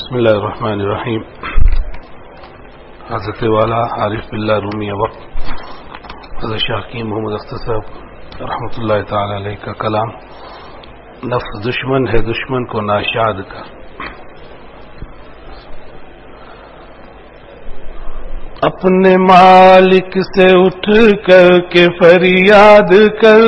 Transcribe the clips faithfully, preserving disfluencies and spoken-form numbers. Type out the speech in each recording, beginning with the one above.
बिस्मिल्लाहिर्रहमानिर्रहीम। हज़रत वाला आरिफ बिल्लाह रूमी वक्त हज़रत शाह हकीम मोहम्मद अख्तर साहब रहमतुल्लाह ताला अलैह का कलाम, नफ्स दुश्मन है दुश्मन को नाशाद कर। अपने मालिक से उठ कर के फरियाद कर,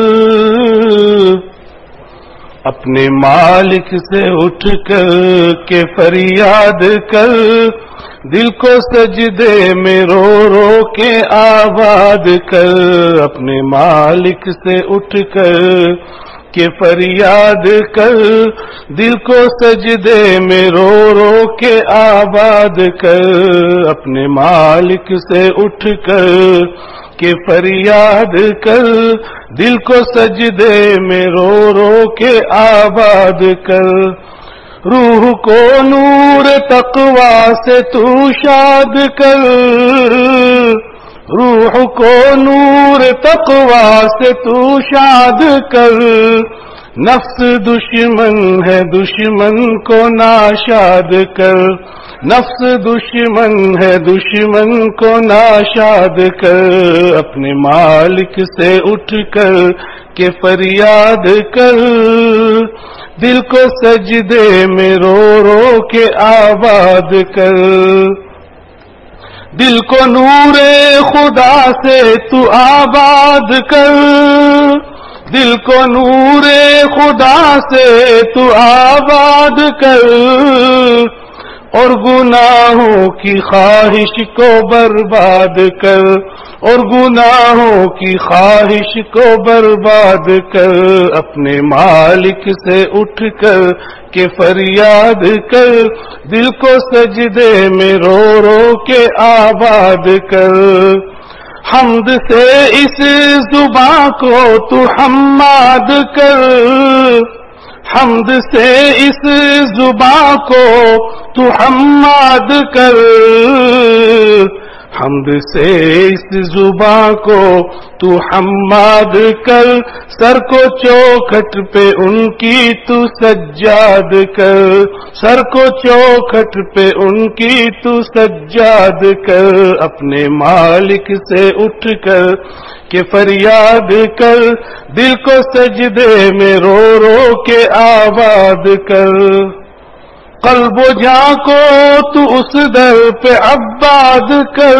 अपने मालिक से उठ कर के फरियाद कर, दिल को सजदे में रो रो के आबाद कर। अपने मालिक से उठ कर के फरियाद कर, दिल को सजदे में रो रो के आबाद कर। अपने मालिक से उठ कर के फरियाद कर, दिल को सजदे में रो रो के आबाद कर। रूह को नूर तक़वा से तू शाद कर, रूह को नूर तक़वा से तू शाद कर। नफ्स दुश्मन है दुश्मन को नाशाद कर, नफ्स दुश्मन है दुश्मन को नाशाद कर। अपने मालिक से उठ कर के फरियाद कर, दिल को सजदे में रो रो के आबाद कर। दिल को नूरे खुदा से तू आबाद कर, दिल को नूरे खुदा से तू आबाद कर। और गुनाहों की ख्वाहिश को बर्बाद कर, और गुनाहों की ख्वाहिश को बर्बाद कर। अपने मालिक से उठ कर के फरियाद कर, दिल को सजदे में रो रो के आबाद कर। हम्द से इस जुबां को तू हम्माद कर, हम्द से इस जुबां को तू हम्माद कर। हम्द से इस जुबां को तू हम्माद कर, सर को चौखट पे उनकी तू सज्जाद कर, सर को चौखट पे उनकी तू सज्जाद कर। अपने मालिक से उठ कर के फरियाद कर, दिल को सजदे में रो रो के आबाद कर। कल्बो जां को तू उस दर पे अब्बाद कर,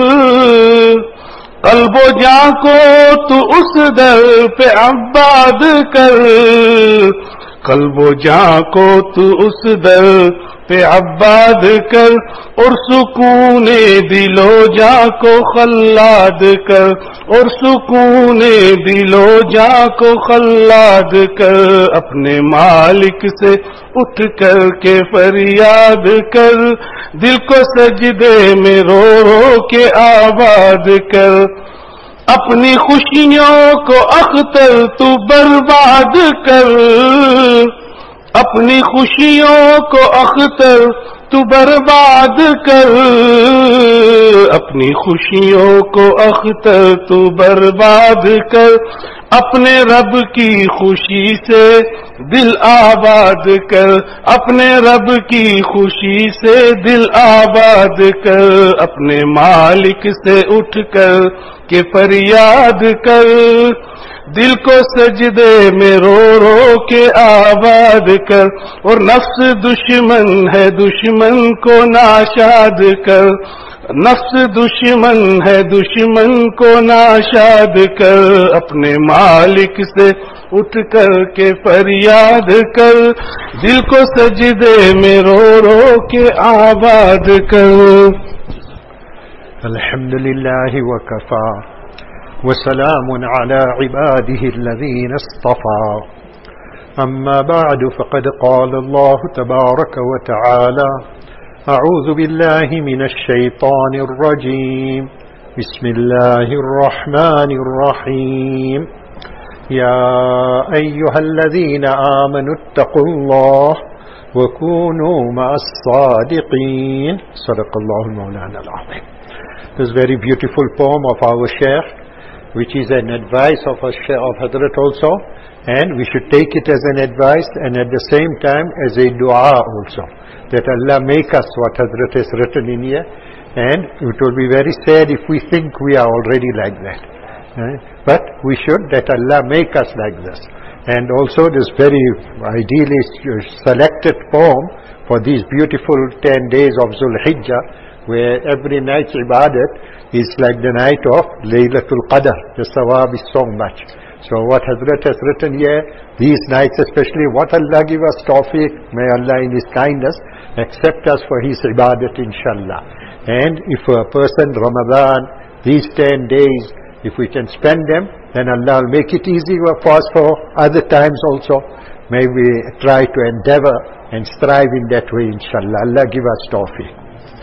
कल्बो जां को तू उस दर पे अब्बाद कर। कल्बो जां को तू उस दर पे अब्बाद कर, और सुकूने दिलो जां को खल्लाद कर, और सुकूने दिलो जां को खल्लाद कर। अपने मालिक से उठ कर के फरियाद कर, दिल को सजदे में रो रो के आबाद कर। अपनी खुशियों को अख्तर तू बर्बाद कर, अपनी खुशियों को अख्तर तू बर्बाद कर। अपनी खुशियों को अख्तर तू बर्बाद कर। अपने रब की खुशी से दिल आबाद कर, अपने रब की खुशी से दिल आबाद कर। अपने मालिक से उठ कर के फरियाद कर, दिल को सजदे में रो रो के आबाद कर। और नफ्स दुश्मन है दुश्मन को नाशाद कर, नफ्स दुश्मन है दुश्मन को नाशाद कर। अपने मालिक से उठ कर के फरियाद कर, दिल को सजदे में रो रो के आबाद कर। अल्हम्दुलिल्लाहि व कफ़ा वसलामुन अला इबादिहि अल्लज़ीना इस्तफ़ा। अम्मा बअद फ़क़द क़ाल अल्लाहु तबारक व तआला अऊज़ु बिल्लाहि मिनश शैतानिर रजीम। बिस्मिल्लाहिर रहमानिर रहीम। या अय्युहल्लज़ीना आमनुत्तक़ुल्लाह व कूनू मअस-सादिक़ीन। सदक़ल्लाहुल मौलाना अल-अज़ीम। This very beautiful poem of our Shaykh, which is an advice of, a, of Hazrat also, And we should take it as an advice and at the same time as a dua also. That Allah make us what Hazrat has written in here. And it will be very sad if we think we are already like that. Eh? But we should, that Allah make us like this. And also this very ideally selected poem for these beautiful ten days of Zul Hijjah, where every night's ibadat is like the night of Laylatul Qadr. The sawab is so much. So what Hazrat has written here, these nights especially, what Allah give us tawfiq, may Allah in His kindness accept us for His ibadat inshallah. And if a person, Ramadan, these ten days, if we can spend them, then Allah will make it easy for us for other times also. May we try to endeavor and strive in that way inshallah. Allah give us tawfiq.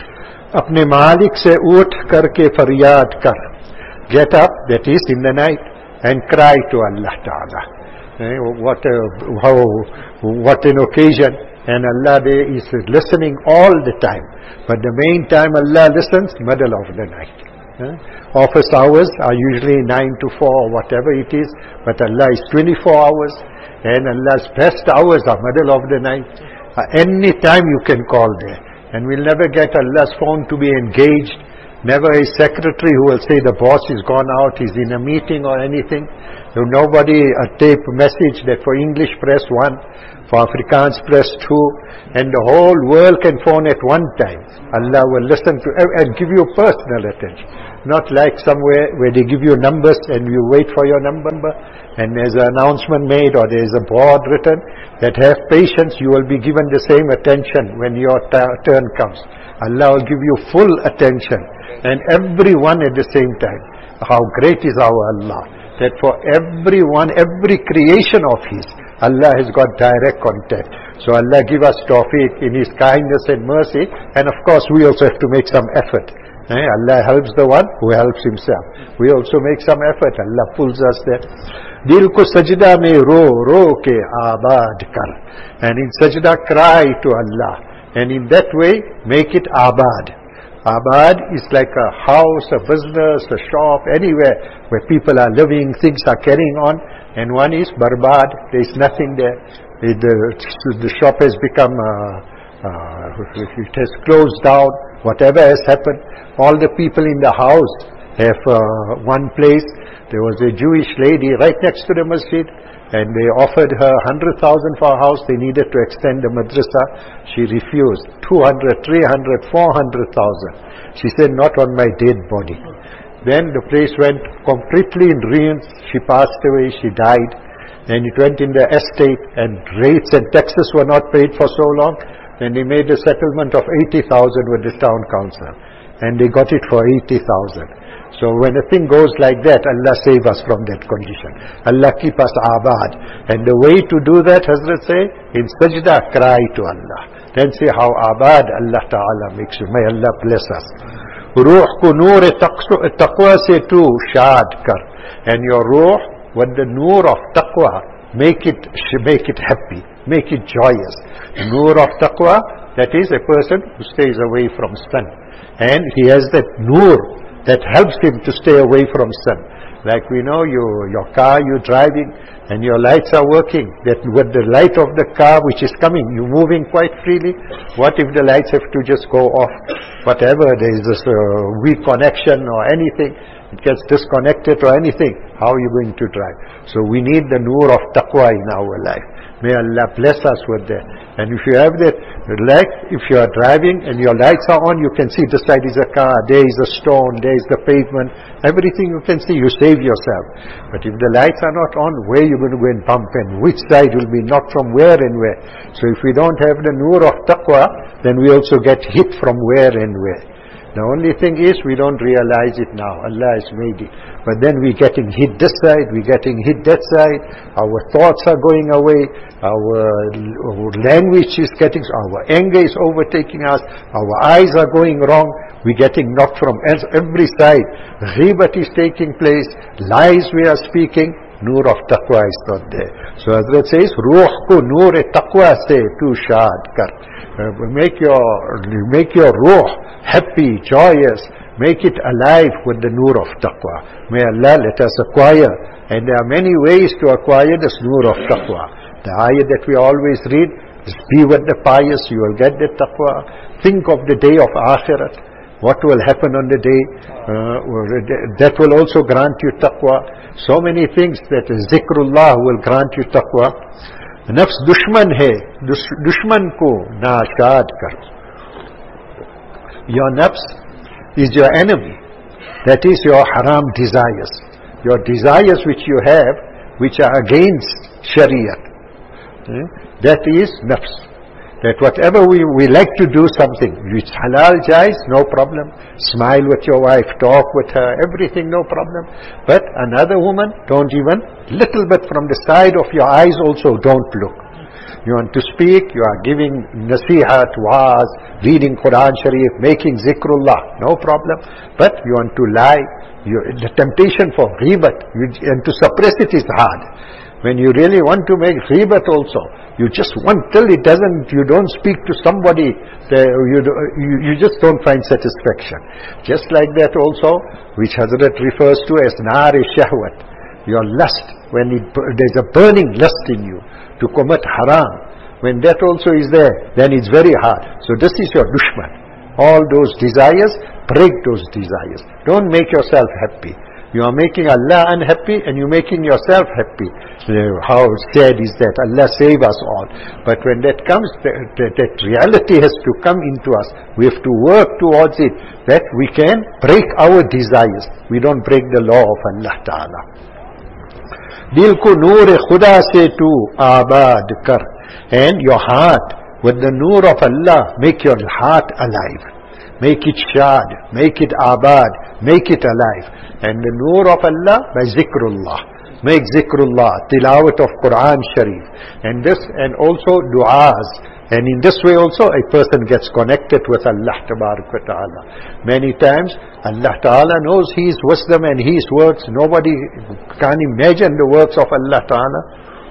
Apne Malik se uth karke faryad kar. Get up, that is in the night, and cry to Allah Ta'ala. Eh, what, a, how, what an occasion. And Allah there is listening all the time. But the main time Allah listens, middle of the night. Eh? Office hours are usually nine to four or whatever it is. But Allah is twenty-four hours. And Allah's best hours are middle of the night. Uh, any time you can call there. And we'll never get Allah's phone to be engaged. Never a secretary who will say the boss is gone out, he's in a meeting or anything. So nobody a tape message that for English press one, for Afrikaans press two, and the whole world can phone at one time. Allah will listen to and give you personal attention. Not like somewhere where they give you numbers and you wait for your number and there's an announcement made or there's a board written that have patience, you will be given the same attention when your turn comes. Allah will give you full attention and everyone at the same time. How great is our Allah, that for everyone, every creation of His, Allah has got direct contact. So Allah give us tawfiq in His kindness and mercy, and of course we also have to make some effort. Eh? Allah helps the one who helps himself. We also make some effort. Allah pulls us there. Dil ko sajda mein ro, ro ke abad kar. And in sajda cry to Allah. And in that way, make it abad. Abad is like a house, a business, a shop, anywhere where people are living, things are carrying on. And one is barbad, there is nothing there. The, the, the shop has become, uh, uh, it has closed down, whatever has happened. All the people in the house have uh, one place. There was a Jewish lady right next to the masjid, and they offered her one hundred thousand for a house. They needed to extend the madrasa. She refused. two hundred, three hundred, four hundred thousand. She said, not on my dead body. Then the place went completely in ruins. She passed away. She died. And it went in the estate, and rates and taxes were not paid for so long. And they made a settlement of eighty thousand with the town council. And they got it for eighty thousand. So when a thing goes like that, Allah save us from that condition. Allah keep us abad. And the way to do that, Hazrat say, in sajda, cry to Allah. Then say how abad Allah Ta'ala makes you. May Allah bless us. Ruh ko noor taqwa se tu shad kar. And your ruh, with the noor of taqwa, make it, make it happy. Make it joyous. The noor of taqwa, that is a person who stays away from sin. And he has that noor that helps him to stay away from sin. Like we know, you, your car, you're driving and your lights are working. That with the light of the car which is coming, you're moving quite freely. What if the lights have to just go off? Whatever, there is this uh, weak connection or anything, it gets disconnected or anything. How are you going to drive? So we need the noor of taqwa in our life. May Allah bless us with that. And if you have that, like if you are driving and your lights are on, you can see this side is a car, there is a stone, there is the pavement, everything you can see, you save yourself. But if the lights are not on, where are you going to go and bump and which side will be knocked from where and where? So if we don't have the noor of taqwa, then we also get hit from where and where. The only thing is we don't realize it now. Allah has made it. But then we're getting hit this side, we're getting hit that side. Our thoughts are going away. Our, our language is getting, our anger is overtaking us. Our eyes are going wrong. We're getting knocked from every side. Ghibat is taking place. Lies we are speaking. Noor of taqwa is not there. So Hazrat says, Ruh ko noor taqwa se tu shad kar. Uh, make your make your ruh happy, joyous. make it alive with the nur of taqwa. May Allah let us acquire, and there are many ways to acquire this nur of taqwa. The ayah that we always read, just be with the pious, you will get the taqwa. Think of the day of akhirat. What will happen on the day? Uh, that will also grant you taqwa. So many things that zikrullah will grant you taqwa. Nafs dushman hai, dushman ko naashad kar. Your nafs is your enemy. That is your haram desires. Your desires which you have, which are against Shariat. Hmm? That is nafs. That whatever we, we like to do something, which halal jais, no problem. Smile with your wife, talk with her, everything, no problem. But another woman, don't even, little bit from the side of your eyes also, don't look. You want to speak, you are giving nasihat, waaz, reading Quran Sharif, making zikrullah, no problem. But you want to lie, you, the temptation for ghibat, you, and to suppress it is hard. When you really want to make ghibat also, you just want, till it doesn't, you don't speak to somebody, the, you, you, you just don't find satisfaction. Just like that also, which Hazrat refers to as nar-e-shahwat, your lust, when it, there's a burning lust in you to commit haram, when that also is there, then it's very hard. So this is your dushman. All those desires, break those desires. Don't make yourself happy. You are making Allah unhappy and you're making yourself happy. How sad is that? Allah save us all. But when that comes, that, that, that reality has to come into us. We have to work towards it, that we can break our desires. We don't break the law of Allah Ta'ala. Dil ko noor khuda se tu abad kar. And your heart, with the noor of Allah, make your heart alive. Make it shad, make it abad, make it alive. And the nur of Allah by zikrullah. Make zikrullah, tilawat of Quran Sharif. And this, and also du'as. And in this way also a person gets connected with Allah Ta'ala. Many times Allah Ta'ala knows His wisdom and His words. Nobody can imagine the words of Allah Ta'ala.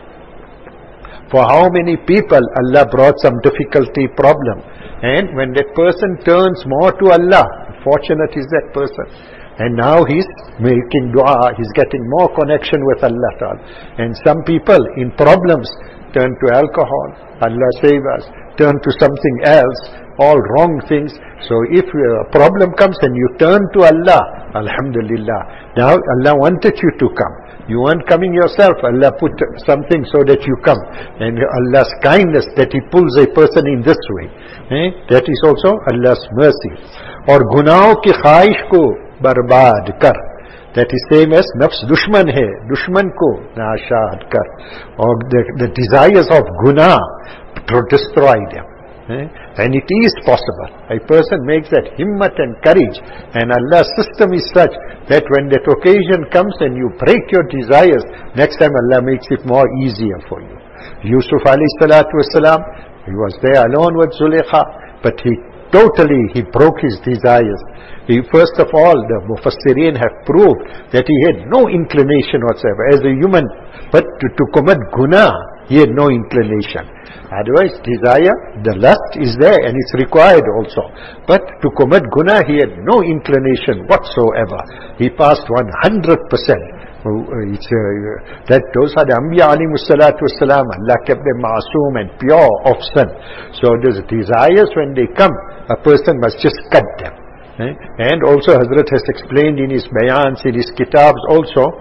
For how many people Allah brought some difficulty, problem. And when that person turns more to Allah, fortunate is that person. And now he's making dua, he's getting more connection with Allah Ta'ala. And some people in problems turn to alcohol, Allah save us, turn to something else, all wrong things. So if a problem comes and you turn to Allah, Alhamdulillah, now Allah wanted you to come. You weren't coming yourself, Allah put something so that you come. And Allah's kindness that He pulls a person in this way. Eh? That is also Allah's mercy. Or gunaho ki khaish ko barbad kar. That is same as nafs dushman hai. Dushman ko naashad kar. Or the, the desires of guna, to destroy them. Eh? And it is possible. A person makes that himmat and courage, and Allah's system is such that when that occasion comes and you break your desires, next time Allah makes it more easier for you. Yusuf alayhi salatu wasalam, he was there alone with Zulaikha, but he totally, he broke his desires. He, first of all, the Mufassirin have proved that he had no inclination whatsoever as a human, but to, to commit guna, he had no inclination. Otherwise, desire, the lust is there and it's required also. But to commit guna, he had no inclination whatsoever. He passed one hundred percent. It's, uh, that those are the Anbiya alayhimu salatu wassalam. Allah kept them ma'asum and pure of sin. So those desires, when they come, a person must just cut them. Eh? And also Hazrat has explained in his bayans, in his kitabs also,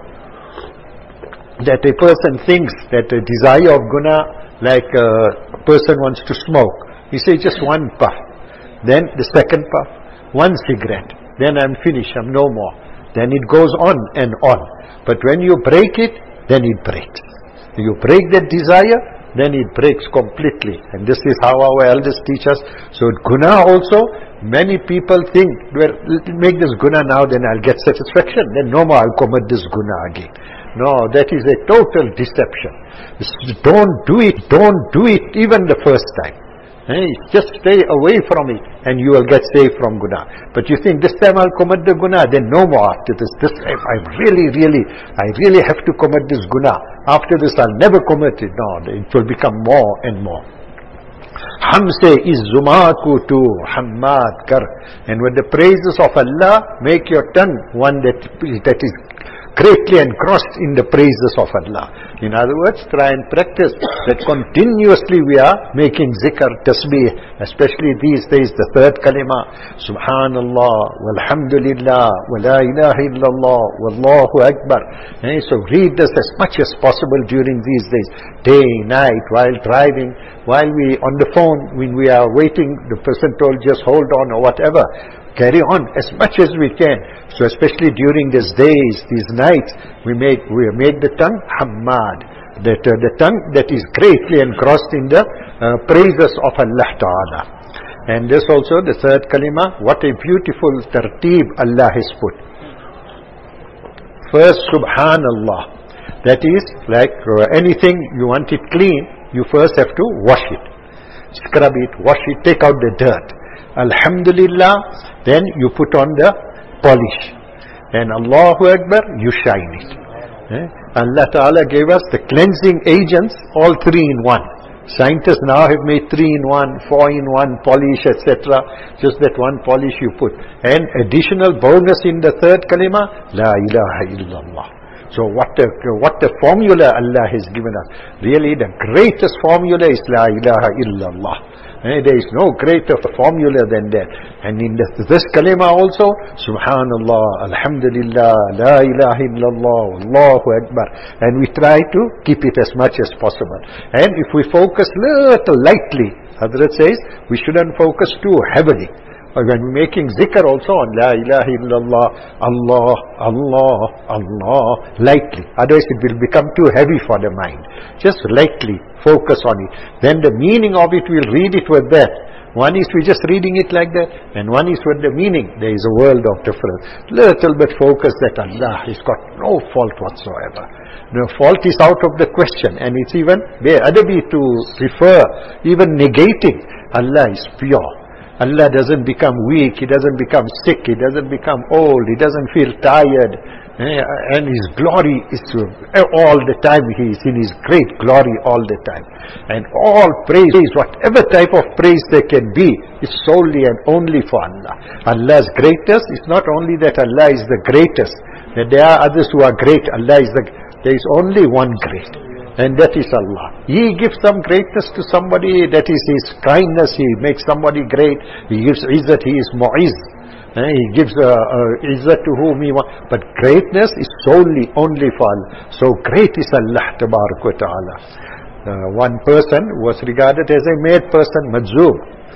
that a person thinks that the desire of guna, like a person wants to smoke. He says just one puff, then the second puff, one cigarette, then I'm finished, I'm no more. Then it goes on and on. But when you break it, then it breaks. You break that desire, then it breaks completely. And this is how our elders teach us. So guna also, many people think, well, make this guna now, then I'll get satisfaction. Then no more, I'll commit this guna again. No, that is a total deception. Don't do it, don't do it even the first time. Hey, just stay away from it and you will get saved from guna. But you think, this time I'll commit the guna, then no more after this. This time I really, really, I really have to commit this guna. After this I'll never commit it. No, it will become more and more. Hamse is Zumaku tu Hammad kar. And with the praises of Allah, make your tongue one that, that is greatly engrossed in the praises of Allah. In other words, try and practice that continuously we are making zikr, tasbih, especially these days, the third kalima, Subhanallah, walhamdulillah, wa la ilaha illallah, wallahu akbar. And so read this as much as possible during these days, day, night, while driving, while we on the phone, when we are waiting, the person told just hold on or whatever. Carry on as much as we can. So especially during these days, these nights, we make we make the tongue hammad, that uh, the tongue that is greatly engrossed in the uh, praises of Allah Ta'ala. And this also, the third kalima, what a beautiful tartib Allah has put. First, Subhanallah. That is like uh, anything you want it clean, you first have to wash it, scrub it, wash it, take out the dirt. Alhamdulillah, then you put on the polish, and Allahu Akbar, you shine it. Eh? Allah Ta'ala gave us the cleansing agents, all three in one. Scientists now have made three in one, four in one, polish, et cetera. Just that one polish you put. And additional bonus in the third kalima, La ilaha illallah. So what a, what a formula Allah has given us. Really the greatest formula is La ilaha illallah. Eh, there is no greater formula than that. And in this, this kalima also, Subhanallah, Alhamdulillah, La ilaha illallah, Allahu Akbar. And we try to keep it as much as possible. And if we focus little lightly, Hazrat says, we shouldn't focus too heavily. When we're making zikr also on La ilaha illallah, Allah, Allah, Allah, lightly. Otherwise it will become too heavy for the mind. Just lightly focus on it. Then the meaning of it, we'll read it with that. One is we just reading it like that, and one is with the meaning. There is a world of difference. Little bit focus that Allah has got no fault whatsoever. No fault is out of the question, and it's even, there other be to refer, even negating, Allah is pure. Allah doesn't become weak, He doesn't become sick, He doesn't become old, He doesn't feel tired. Eh, and His glory is to, all the time, He is in His great glory all the time. And all praise, whatever type of praise there can be, is solely and only for Allah. Allah's greatest is not only that Allah is the greatest, that there are others who are great, Allah is the, there is only one great. And that is Allah. He gives some greatness to somebody, that is His kindness, He makes somebody great. He gives izzat, He is mu'izz. Eh, he gives uh, uh, izzat to whom He wants. But greatness is solely only for Allah. So great is Allah Tabarak wa Ta'ala. Uh, one person was regarded as a mad person, majzoob.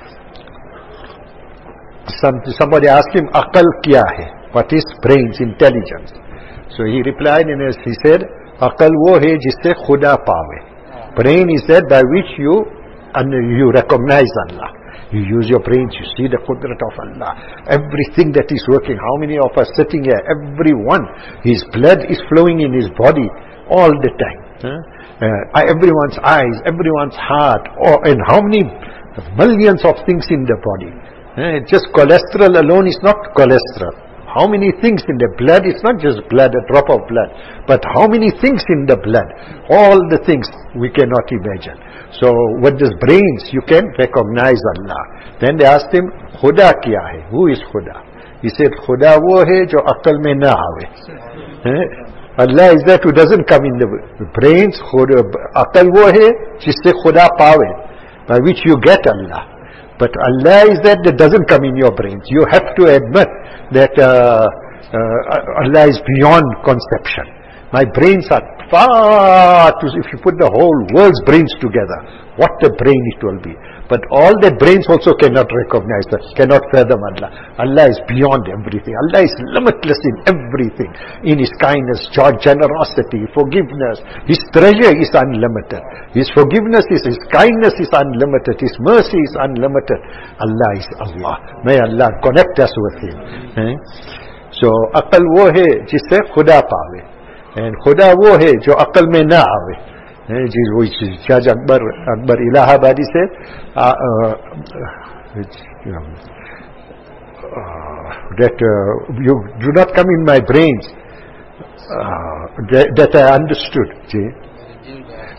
Some, somebody asked him, Aqal kya hai? What is brains, intelligence? So he replied and he said, Aqal wo hai jisse khuda paave. Brain is that by which you and you recognize Allah. You use your brains, you see the qudrat of Allah. Everything that is working. How many of us sitting here? Everyone. His blood is flowing in his body all the time. Huh? Uh, everyone's eyes, everyone's heart. Oh, and how many millions of things in the body. Uh, just cholesterol alone is not cholesterol. How many things in the blood? It's not just blood, a drop of blood. But how many things in the blood? All the things we cannot imagine. So with these brains, you can recognize Allah. Then they asked him, Khuda kya hai? Who is Khuda? He said, Khuda wo hai jo aqal mein na aave. Allah is that who doesn't come in the brains. Aqal wo hai jisse Khuda paave, by which you get Allah. But Allah is that that doesn't come in your brains. You have to admit that uh, uh, Allah is beyond conception. My brains are far too, if you put the whole world's brains together, what a brain it will be. But all that brains also cannot recognize that, cannot fathom Allah. Allah is beyond everything. Allah is limitless in everything. In His kindness, generosity, forgiveness. His treasure is unlimited. His forgiveness is, His kindness is unlimited. His mercy is unlimited. Allah is Allah. May Allah connect us with Him. Eh? So, aqal wo hai jisse khuda paave. And khuda wo hai jo aqal mein na aave. Which Judge Akbar, Akbar Ilahabadi said, uh, uh, you know, uh, that uh, you do not come in my brains, uh, that, that I understood. See?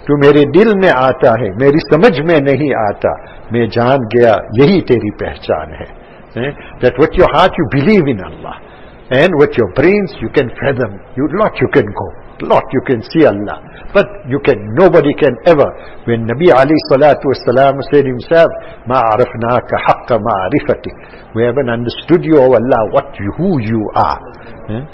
तू मेरे दिल में आता है, मेरी समझ में नहीं आता, मैं जान गया यही तेरी पहचान है. That with your heart you believe in Allah, and with your brains you can fathom, you lot you can go, lot you can see Allah, but you can, nobody can ever. When Nabi alayhi salatu wasalam said himself, ma arafnaka haqqa ma'rifatik, we haven't understood you, O Allah, what you, who you are. eh?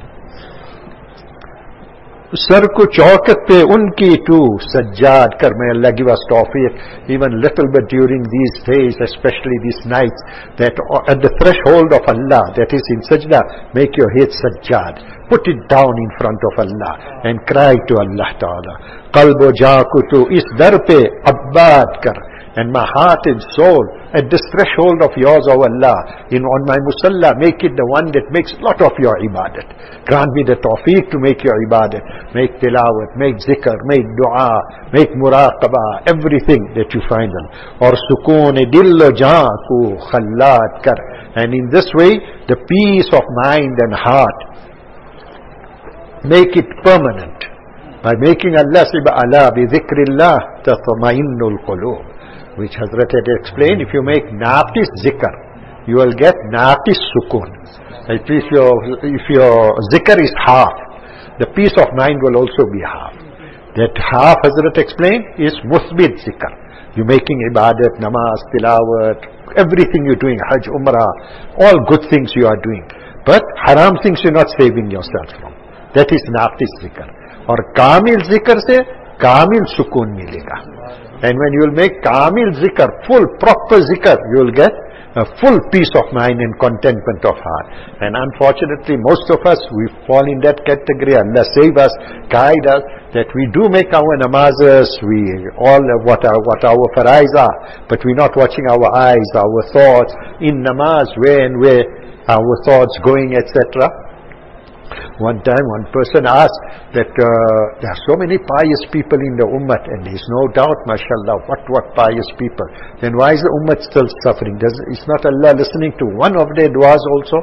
Sir को चौकत पे उनकी तू सज्जाद कर. May Allah give us tawfiq, even little bit during these days, especially these nights, that at the threshold of Allah, that is in sajda, make your head sajjad, put it down in front of Allah and cry to Allah Ta'ala. Qalbo jaaku tu is dar pe abbad kar, and my heart and soul at this threshold of yours, O Allah, in on my musalla, make it the one that makes lot of your ibadat. Grant me the tawfiq to make your ibadat, make tilawat, make zikr, make dua, make muraqabah, everything that you find on. Or sukoon dil jaan ko khallad kar, and in this way the peace of mind and heart, make it permanent by making Allah subhanahu bi dhikrillah tatma'innul qulub, which Hazrat had explained. If you make naqis zikr, you will get naqis sukoon. If your, if your zikr is half, the peace of mind will also be half. That half, Hazrat explained, is musbit zikr. You're making ibadat, namaz, tilawat, everything you're doing, hajj, umrah, all good things you are doing. But haram things you're not saving yourself from. That is naqis zikr. Or kamil zikr se, kamil sukoon milega. And when you will make kamil zikr, full, proper zikr, you will get a full peace of mind and contentment of heart. And unfortunately, most of us, we fall in that category. Allah save us, guide us, that we do make our namazes, we all what our, what our farais are, but we're not watching our eyes, our thoughts, in namaz, where and where our thoughts going, et cetera. One time one person asked that uh, there are so many pious people in the ummah, and there is no doubt, mashallah, what what pious people. Then why is the ummah still suffering? Does, is not Allah listening to one of their du'as also?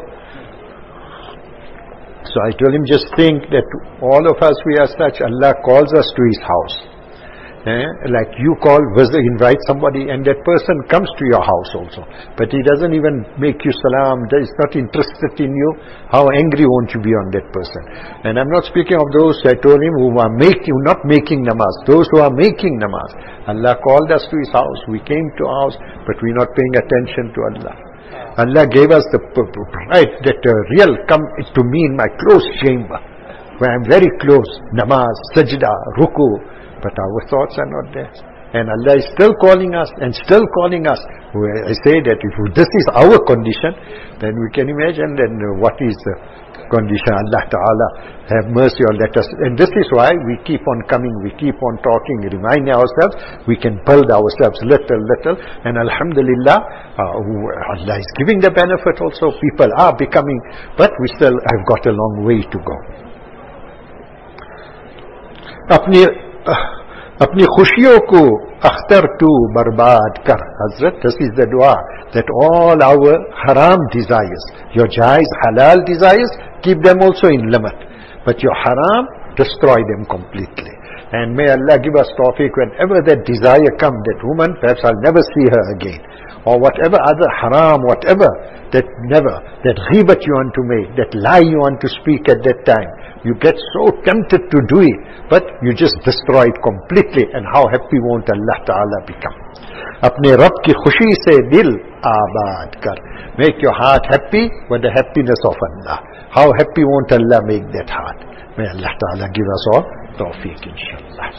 So I told him, just think that all of us, we are such, Allah calls us to His house. Eh? Like you call, visit, invite somebody, and that person comes to your house also. But he doesn't even make you salam, is not interested in you. How angry won't you be on that person? And I'm not speaking of those, I told him, who are making, not making namaz. Those who are making namaz. Allah called us to His house. We came to our house, but we're not paying attention to Allah. Allah gave us the right that uh, real come to me in my close chamber, where I'm very close. Namaz, sajda, ruku. But our thoughts are not there. And Allah is still calling us and still calling us. I say that if this is our condition, then we can imagine then what is the condition. Allah Ta'ala have mercy on let us. And this is why we keep on coming, we keep on talking, reminding ourselves, we can build ourselves little, little. And Alhamdulillah, uh, Allah is giving the benefit also. People are becoming, but we still have got a long way to go. अपनी अपनी खुशियों को अख्तर तू बर्बाद कर. Hazrat, this is the dua, that all our haram desires, your jais, halal desires, keep them also in limit, but your haram, destroy them completely. And may Allah give us tawfiq, whenever that desire comes, that woman, perhaps I'll never see her again, or whatever other haram, whatever, that never, that ghibat you want to make, that lie you want to speak at that time, you get so tempted to do it, but you just destroy it completely. And how happy won't Allah Ta'ala become? Apne Rabb ki khushi se dil abad kar. Make your heart happy with the happiness of Allah. How happy won't Allah make that heart? May Allah Ta'ala give us all tawfiq, inshallah.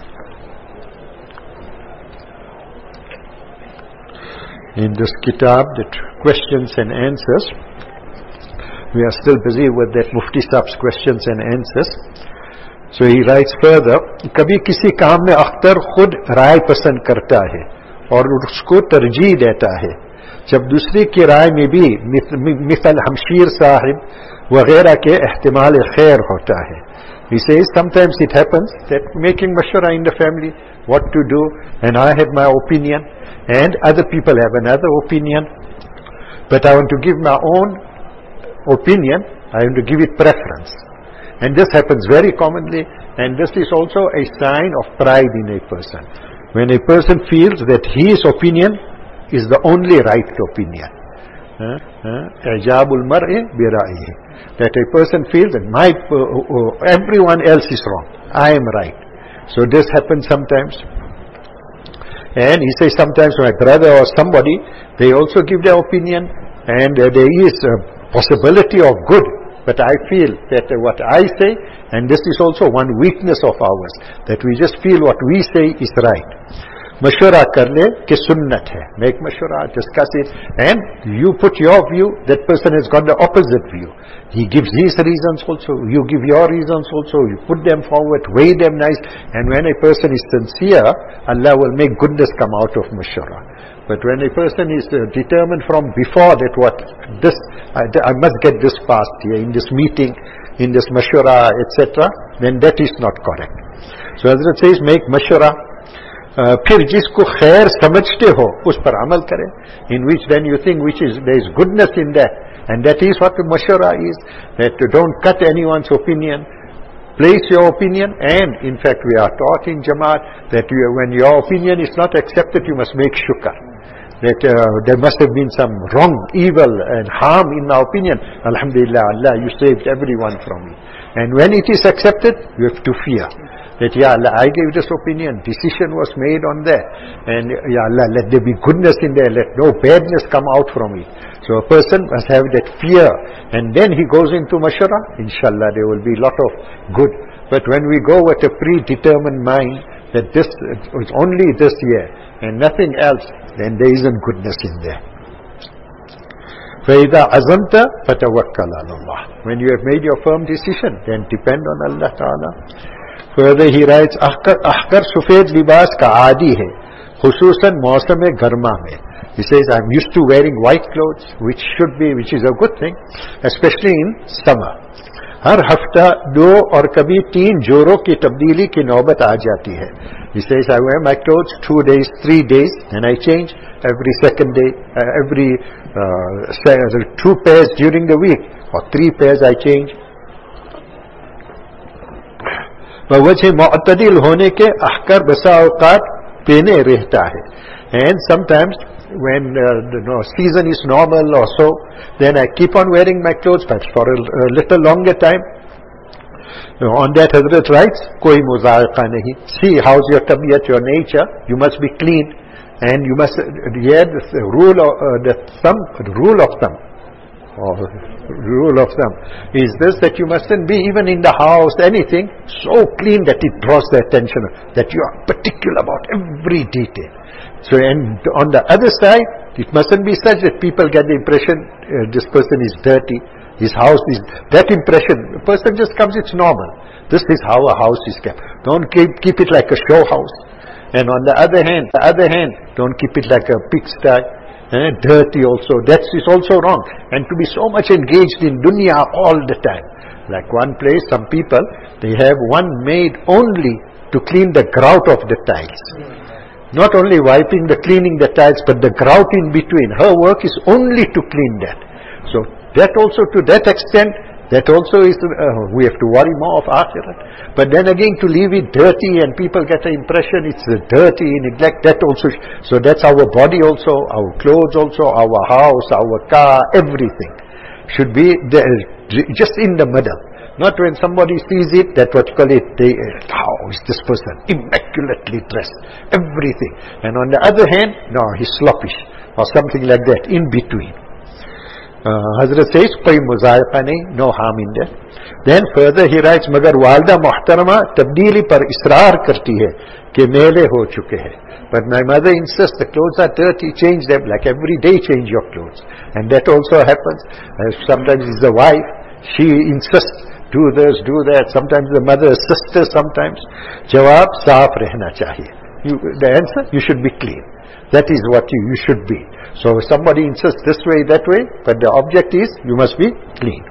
In this kitab, the questions and answers, we are still busy with that Mufti Saab's questions and answers. So he writes further, कभी किसी काम में अख्तर खुद राय पसंद करता है और उसको तरजीह देता है, जब दूसरे की राय में भी मिसल हमशीर साहिब वगैरह के एहतिमाल खैर होता है. He says sometimes it happens that making mashwara in the family, what to do, and I have my opinion, and other people have another opinion, but I want to give my own opinion, I want to give it preference. And this happens very commonly, and this is also a sign of pride in a person. When a person feels that his opinion is the only right opinion. Ijabul mar'i bi ra'yihi. That a person feels that my uh, everyone else is wrong, I am right. So this happens sometimes. And he says sometimes my brother or somebody, they also give their opinion, and uh, there is a possibility of good, but I feel that uh, what I say, and this is also one weakness of ours, that we just feel what we say is right. Mashwara kar le ki sunnat hai. Make mashwara, discuss it, and you put your view, that person has got the opposite view. He gives his reasons also, you give your reasons also, you put them forward, weigh them nice, and when a person is sincere, Allah will make goodness come out of mashwara. But when a person is uh, determined from before that what, this, I, I must get this passed here, in this meeting, in this mashwara, et cetera, then that is not correct. So Hazrat says, make mashwara. Uh, फिर जिसको खैर समझते हो उस पर अमल करें, in which then you think which is there is goodness in that, and that is what the mashwara is, that you don't cut anyone's opinion, place your opinion, and in fact we are taught in Jamaat that you, when your opinion is not accepted, you must make shukr, that uh, there must have been some wrong, evil and harm in my opinion. Alhamdulillah, Allah, you saved everyone from me. And when it is accepted, you have to fear that, Ya Allah, I gave this opinion, decision was made on that, and Ya Allah, let there be goodness in there, let no badness come out from it. So a person must have that fear, and then he goes into mashwara, inshallah there will be a lot of good. But when we go with a predetermined mind, that this is only this year, and nothing else, then there isn't goodness in there. فَإِذَا عَزَمْتَ فَتَوَكَّلْ عَلَى اللَّهِ. When you have made your firm decision, then depend on Allah Ta'ala. Further he writes, Ahkar sufed libas ka aadi hai, khususan mausam garma mein. He says, I'm used to wearing white clothes, which should be, which is a good thing, especially in summer. हर हफ्ता दो और कभी तीन जोरों की तब्दीली की नौबत आ जाती है. He says, I wear my clothes two days, three days, and I change every second day, uh, every uh, two pairs during the week, or three pairs I change. वजह मुअतदिल होने के अहकर बसा औकात पहने रहता है. And sometimes when uh, the no, season is normal or so, then I keep on wearing my clothes perhaps for a, a little longer time. You know, on that Hazrat writes, koi muzaqa nahi. See how's your tabiyat, your nature, you must be clean, and you must adhere uh, the rule of uh, the thumb, the rule of thumb, or rule of thumb is this, that you mustn't be even in the house, anything, so clean that it draws the attention, that you are particular about every detail. So, and on the other side, it mustn't be such that people get the impression uh, this person is dirty, his house is, that impression, the person just comes, it's normal. This is how a house is kept. Don't keep, keep it like a show house. And on the other hand, the other hand, don't keep it like a pigsty. Eh, dirty also, that is also wrong. And to be so much engaged in dunya all the time. Like one place, some people, they have one maid only to clean the grout of the tiles. Not only wiping the, cleaning the tiles, but the grout in between. Her work is only to clean that. So that also, to that extent, that also is, uh, we have to worry more of akhirat. But then again, to leave it dirty and people get the impression it's uh, dirty, neglect, that also. So that's our body also, our clothes also, our house, our car, everything should be there, just in the middle. Not when somebody sees it, that what you call it, they, how is this person immaculately dressed, everything. And on the other hand, no, he's sloppish, or something like that, in between. Uh, Hazrat says, koi muzaiqa nahi, no harm in that. Then further he writes, magar walda muhtarama tabdeeli par israr karti hai, ke mele ho chuke hai. But my mother insists the clothes are dirty, change them, like every day change your clothes. And that also happens. Uh, sometimes it's the wife, she insists, do this, do that. Sometimes the mother, sister, sometimes. Jawab, saaf rehna chahiye. You, the answer, you should be clean. That is what you, you should be. So somebody insists this way, that way, but the object is, you must be clean.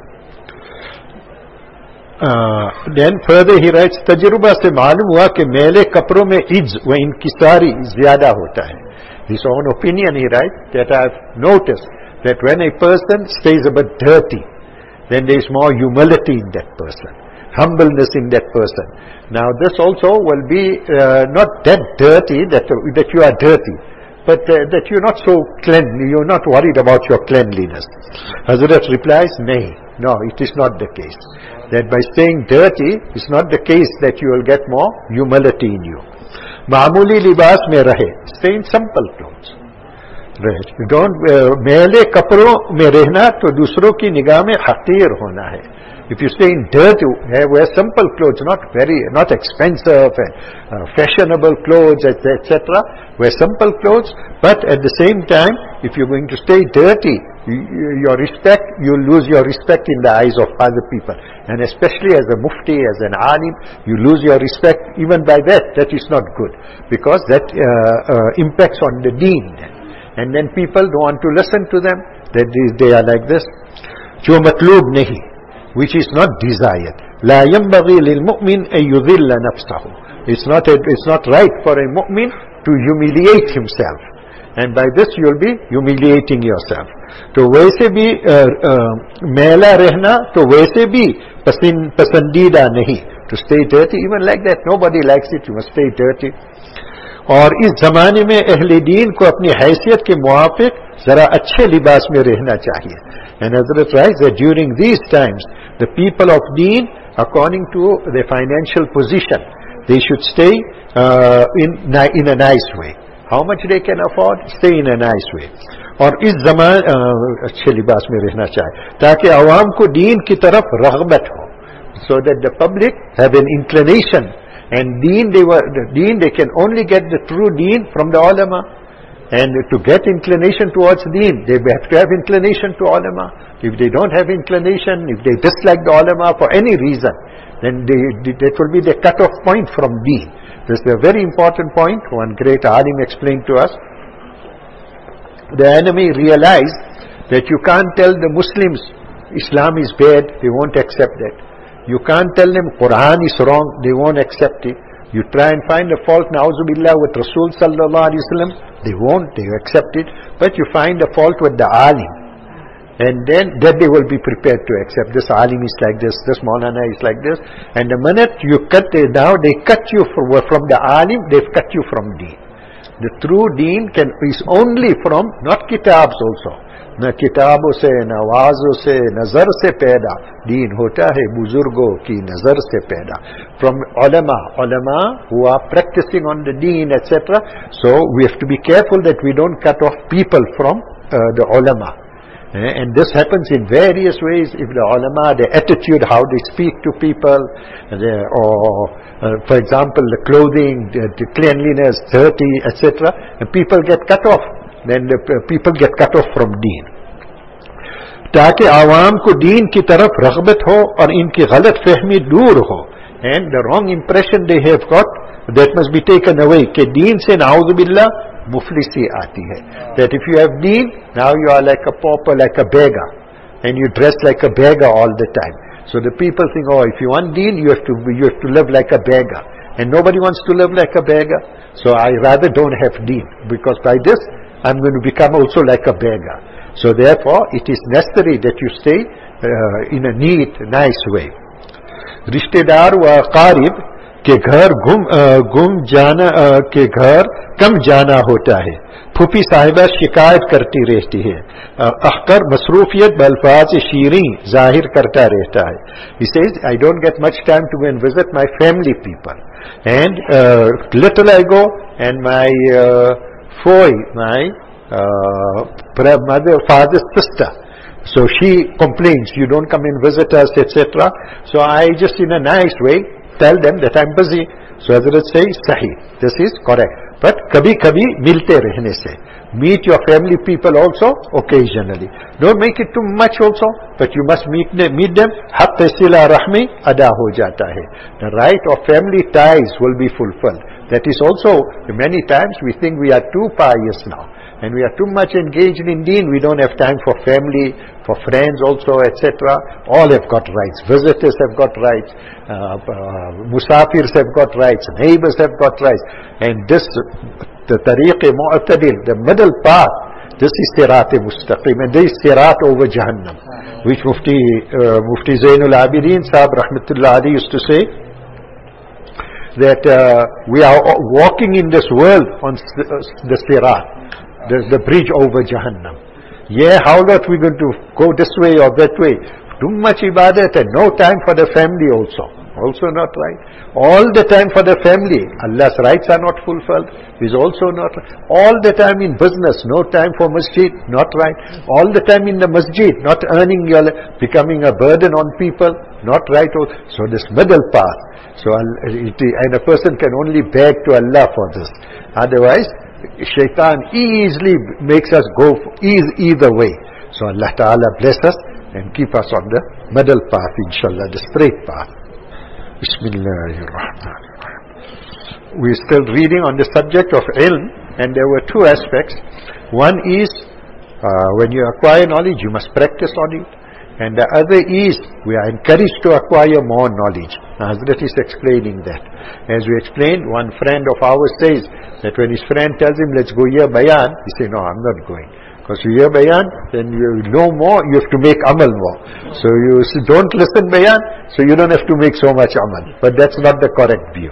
Uh, then further he writes, tajruba se malum hua ke mele kapron mein ijz wa inkisari zyada hota hai. His own opinion he writes, that I have noticed that when a person stays a bit dirty, then there is more humility in that person. humbleness in that person. Now this also will be uh, not that dirty that, that you are dirty, but uh, that you're not so cleanly, you're not worried about your cleanliness. Hazrat replies, nay, no, it is not the case. That by staying dirty, it's not the case that you will get more humility in you. Ma'amuli libas mein rahe, stay in simple clothes. Right. You don't, uh, मैले कपड़ों में रहना तो दूसरों की निगाह में हकीर होना है. If you stay in dirty, uh, wear simple clothes, not very, not expensive and uh, fashionable clothes, et cetera. Wear simple clothes, but at the same time, if you're going to stay dirty, you, your respect, you lose your respect in the eyes of other people. And especially as a mufti, as an alim, you lose your respect even by that. That is not good, because that uh, uh, impacts on the deen. And then people don't want to listen to them, that they are like this. जो मतलूब नहीं, which is not desired. لا ينبغي للمؤمن أن يذل نفسه. It's not a, it's not right for a mu'min to humiliate himself, and by this you will be humiliating yourself. तो वैसे भी मैला रहना तो वैसे भी पसंदीदा नहीं. To stay dirty, even like that, nobody likes it. You must stay dirty. और इस जमाने में अहले दीन को अपनी हैसियत के मुआफिक जरा अच्छे लिबास में रहना चाहिए. And Hazrat writes that during these times, the people of deen, according to their financial position, they should stay uh, in in a nice way. How much they can afford, stay in a nice way. और इस जमाने अच्छे लिबास में रहना चाहिए ताकि आवाम को दीन की तरफ रग़बत हो, so that the public have an inclination. And deen, they were, the deen, they can only get the true deen from the ulama. And to get inclination towards deen, they have to have inclination to ulama. If they don't have inclination, if they dislike the ulama for any reason, then they, that will be the cut-off point from deen. This is a very important point. One great alim explained to us. The enemy realized that you can't tell the Muslims Islam is bad, they won't accept that. You can't tell them Quran is wrong, they won't accept it. You try and find a fault, na'uzubillah, with Rasul sallallahu alaihi wasallam, they won't, they accept it. But you find a fault with the alim, and then that they will be prepared to accept. This alim is like this, this maulana is like this. And the minute you cut it down, they cut you from, from the alim, they've cut you from deen. The true deen can, is only from, not kitabs also. न किताबों से, न आवाज़ों से, नज़र से पैदा दीन होता है, बुजुर्गों की नज़र से पैदा. From ulama, ulama who are practicing on the deen, et cetera. So we have to be careful that we don't cut off people from uh, the ulama. Uh, and this happens in various ways. If the ulama, their attitude, how they speak to people, uh, or uh, for example, the clothing, the, the cleanliness, dirty, et cetera. And people get cut off. Then the people get cut off from deen. ताकि आवाम को दीन की तरफ रग़बत हो और इनकी गलत फहमी दूर हो. And the wrong impression they have got, that must be taken away. कि दीन से नाउज़ुबिल्लाह मुफलिसी आती है. That if you have deen, now you are like a pauper, like a beggar, and you dress like a beggar all the time. So the people think, oh, if you want deen, you have to you have to live like a beggar, and nobody wants to live like a beggar. So I rather don't have deen, because by this I'm going to become also like a beggar. So therefore, it is necessary that you stay uh, in a neat, nice way. रिश्तेदार व क़ारिब के घर गुम गुम जाना के घर कम जाना होता है. फूफी साहिबा शिकायत करती रहती है. अख्तर मसरूफियत बल्फाज शीरी जाहिर करता रहता है. He says, I don't get much time to go and visit my family people. And uh, little I go, and my uh, foy, my uh, mother, father's sister, so she complains, you don't come and visit us, et cetera. So I just in a nice way tell them that I'm busy. So Hazrat says, Sahih, this is correct. But kabhi kabhi milte rehne se. Meet your family people also occasionally. Don't make it too much also, but you must meet them. Meet them. Haqq sila rahmi ada ho jata hai. The right of family ties will be fulfilled. That is also, many times we think we are too pious now, and we are too much engaged in deen. We don't have time for family, for friends also, et cetera. All have got rights. Visitors have got rights. Uh, uh, musafirs have got rights. Neighbors have got rights. And this, the tariq-e mu'tadil, the middle path, This is Sirat-e-Mustaqim, and there is Sirat over Jahannam, which Mufti, uh, Mufti Zainul Abidin Sahib Rahmatullah Ali used to say, that uh, we are walking in this world on the Sirat, the, the bridge over Jahannam. Yeah, how lot we going to go this way or that way? Too much ibadat and no time for the family also. Also not right. All the time for the family, Allah's rights are not fulfilled, is also not right. All the time in business, no time for masjid, not right. All the time in the masjid, not earning your, becoming a burden on people, not right. So this middle path. So and a person can only beg to Allah for this. Otherwise, shaitan easily makes us go either way. So Allah Ta'ala bless us and keep us on the middle path, inshallah, the straight path. Bismillahirrahmanirrahim. We're still reading on the subject of ilm, and there were two aspects. One is, uh, when you acquire knowledge, you must practice on it. And the other is, we are encouraged to acquire more knowledge. Hazrat is explaining that. As we explained, one friend of ours says that when his friend tells him, let's go hear bayan, he says, no, I'm not going. Because you hear bayan, then you know more, you have to make amal more. So you don't listen bayan, so you don't have to make so much amal. But that's not the correct view.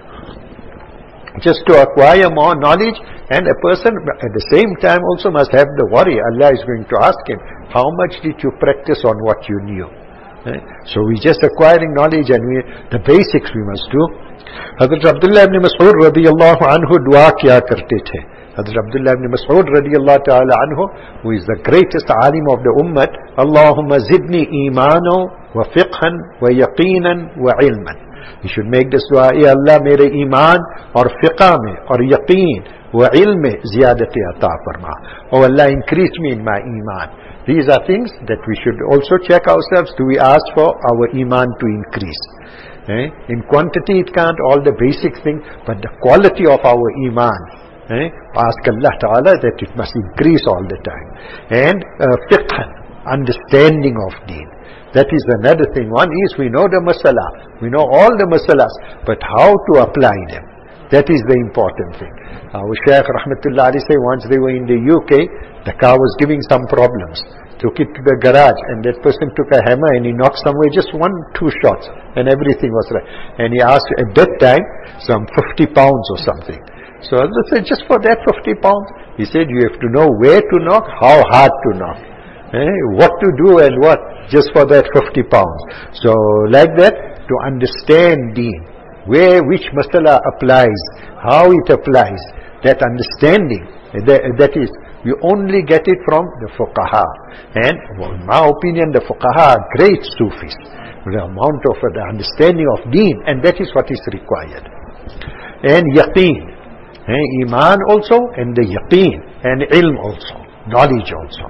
Just to acquire more knowledge, and a person at the same time also must have the worry. Allah is going to ask him, how much did you practice on what you knew? Eh? So we just acquiring knowledge, and we, the basics we must do. Hazrat Abdullah ibn Mas'ud radiyallahu anhu dua kiya karte the. Hazrat Abdullah ibn Mas'ud radiyallahu ta'ala anhu, who is the greatest alim of the ummah, Allahumma zidni imano wa fiqhan wa yaqeenan wa ilman. You should make this dua, Ya Allah, mere iman or fiqh mein or yaqeen wa ilm mein ziyadati ata farma. Oh Allah, increase me in my iman. These are things that we should also check ourselves. Do we ask for our iman to increase? Eh? In quantity it can't, all the basic things, but the quality of our iman. Eh? Ask Allah Ta'ala that it must increase all the time. And uh, fiqh, understanding of deen. That is another thing. One is we know the masala, we know all the masalas, but how to apply them. That is the important thing. Our Shaykh Rahmatullah Ali say once they were in the U K, the car was giving some problems. Took it to the garage, and that person took a hammer and he knocked somewhere, just one, two shots, and everything was right. And he asked at that time some fifty pounds or something. So I said, just for that fifty pounds? He said, you have to know where to knock, how hard to knock, eh? What to do and what, just for that fifty pounds. So like that, to understand deen, where which masala applies, how it applies, that understanding, that, that is, you only get it from the fuqaha. And well, in my opinion, the fuqaha are great Sufis, with the amount of uh, the understanding of deen, and that is what is required. And yaqeen, eh, iman also, and the yaqeen, and ilm also, knowledge also.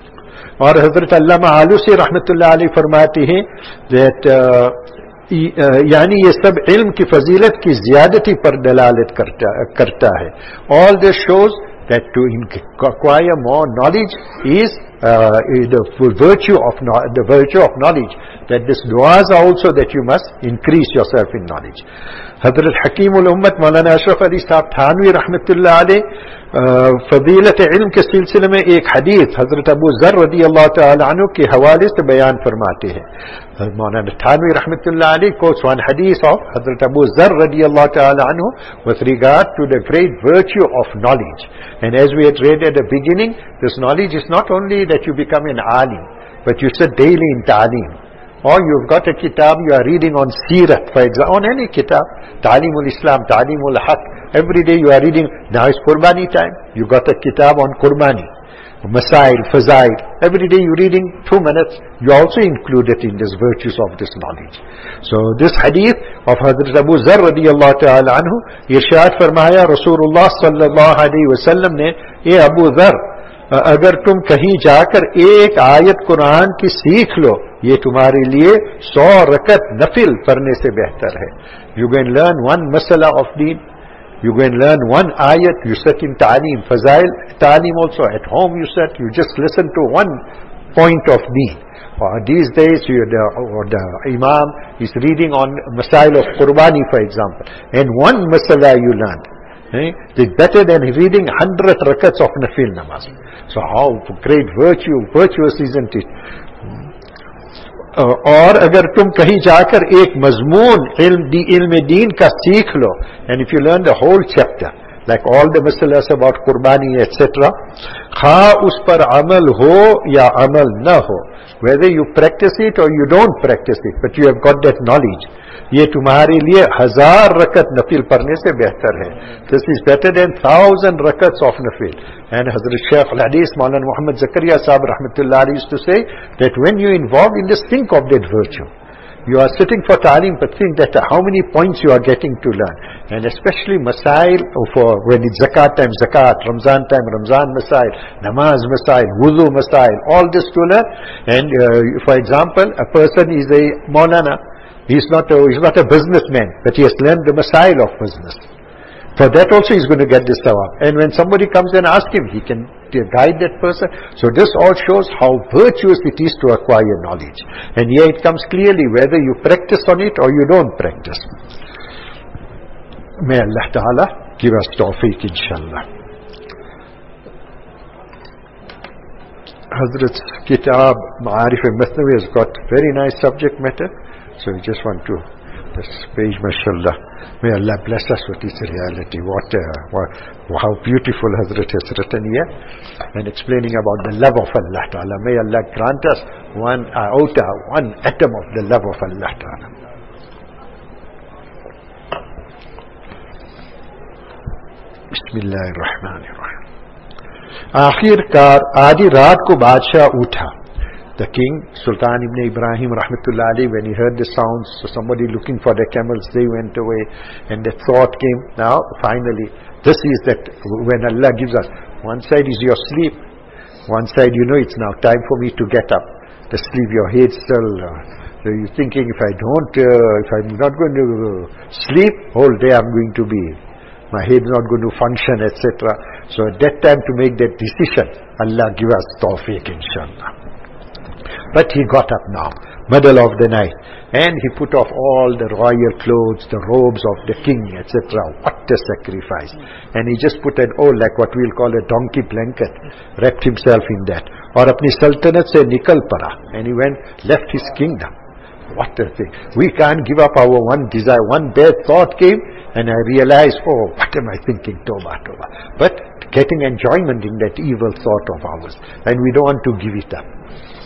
और हजरत अल्लामा आलूसी रहमतुल्लाह अलैह फरमाते हैं that uh, यानी ये सब इल्म की फजीलत की ज़्यादती पर दलालत करता करता है. All this shows that to acquire more knowledge is uh, the virtue of the virtue of knowledge. That this du'as are also that you must increase yourself in knowledge. Hazrat Hakimul Ummat Maulana Ashraf Ali Sahab Thanwi Rahmatullah Alayh फजीलत इल्म के सिलसिले में एक हदीस हजरत अबू ज़र रज़ियल्लाहु ताला अन्हु के हवाले से बयान फरमाते हैं. मौलाना थानवी रहमतुल्लाह अलैह quotes one hadith of Hazrat Abu Zar radiallahu ta'ala anhu with regard to the great virtue of knowledge. And as we had read at the beginning, this knowledge is not only that you become an alim, but you sit daily in ta'aleem. Or you've got a kitab you are reading on Seerat, for example, on any kitab, Ta'aleemul Islam, Ta'aleemul Haq. Every day you are reading, now is Qurbani time, you got a kitab on Qurbani, Masail, Fazail. Every day you're reading two minutes, you also included in this virtues of this knowledge. So this hadith of Hazrat Abu Zar radiyallahu ta'ala anhu, irshad farmaya Rasulullah sallallahu alayhi wa sallam ne, ye Abu Zar, अगर तुम कहीं जाकर एक आयत कुरान की सीख लो, ये तुम्हारे लिए सौ रकत नफिल पढ़ने से बेहतर है. You go and learn one masala of deen, you go and learn one ayat, you sit in ta'aleem, fazail, ta'aleem also, at home you sit, you just listen to one point of deen. Or these days, you, the, or the imam is reading on masail of Qurbani, for example, and one masala you learn. Eh? It's better than reading hundred rakats of nafil namaz. So how great virtue, virtuous isn't it? और अगर तुम कहीं जाकर एक मजमून इल्म इल्म दीन का सीख लो, and if you learn the whole chapter, like all the masalas about qurbani etc, खा उस पर अमल हो या अमल न हो, whether you practice it or you don't practice it, but you have got that knowledge, ये तुम्हारे लिए हजार रकत नफिल पढ़ने से बेहतर है. This is better than thousand rakats of nafil. And Hazrat Shaykh al-Hadith Maulana Muhammad Zakaria Sahib rahmatullah used to say that when you involve in this, think of that virtue. You are sitting for ta'aleem, but think that how many points you are getting to learn. And especially masail, for when it's zakat time, zakat, Ramzan time, Ramzan masail, namaz masail, wudu masail, all this to learn. And uh, for example, a person is a maulana, he's not a, he's not a businessman, but he has learned the masail of business. For that also he's going to get this sawab. And when somebody comes and asks him, he can guide that person. So this all shows how virtuous it is to acquire knowledge. And here it comes clearly whether you practice on it or you don't practice. May Allah Ta'ala give us tawfiq, inshallah. Hazrat's Kitab Ma'arif al-Mathnawi has got very nice subject matter. So we just want to, this page, mashallah. May Allah bless us with this reality. What, uh, what, how beautiful Hazrat has written here, and explaining about the love of Allah Ta'ala. May Allah grant us one iota, one atom of the love of Allah Ta'ala. Bismillahirrahmanirrahim. आखिरकार आधी रात को बादशाह उठा. The king, Sultan Ibn Ibrahim Rahmatullah Ali, when he heard the sounds, so somebody looking for the camels, they went away, and the thought came, now finally, this is that when Allah gives us, one side is your sleep, one side you know it's now time for me to get up. The sleep, your head still, uh, so you're thinking if I don't, uh, if I'm not going to sleep, whole day I'm going to be, my head's not going to function, et cetera. So at that time to make that decision, Allah give us tawfiq, inshallah. But he got up now, middle of the night, and he put off all the royal clothes, the robes of the king, et cetera. What a sacrifice. And he just put an, oh, like what we'll call a donkey blanket, wrapped himself in that. Or apni sultanat se nikal pada. And he went, left his kingdom. What a thing. We can't give up our one desire. One bad thought came, and I realized, oh, what am I thinking? Toba, toba. But getting enjoyment in that evil thought of ours. And we don't want to give it up.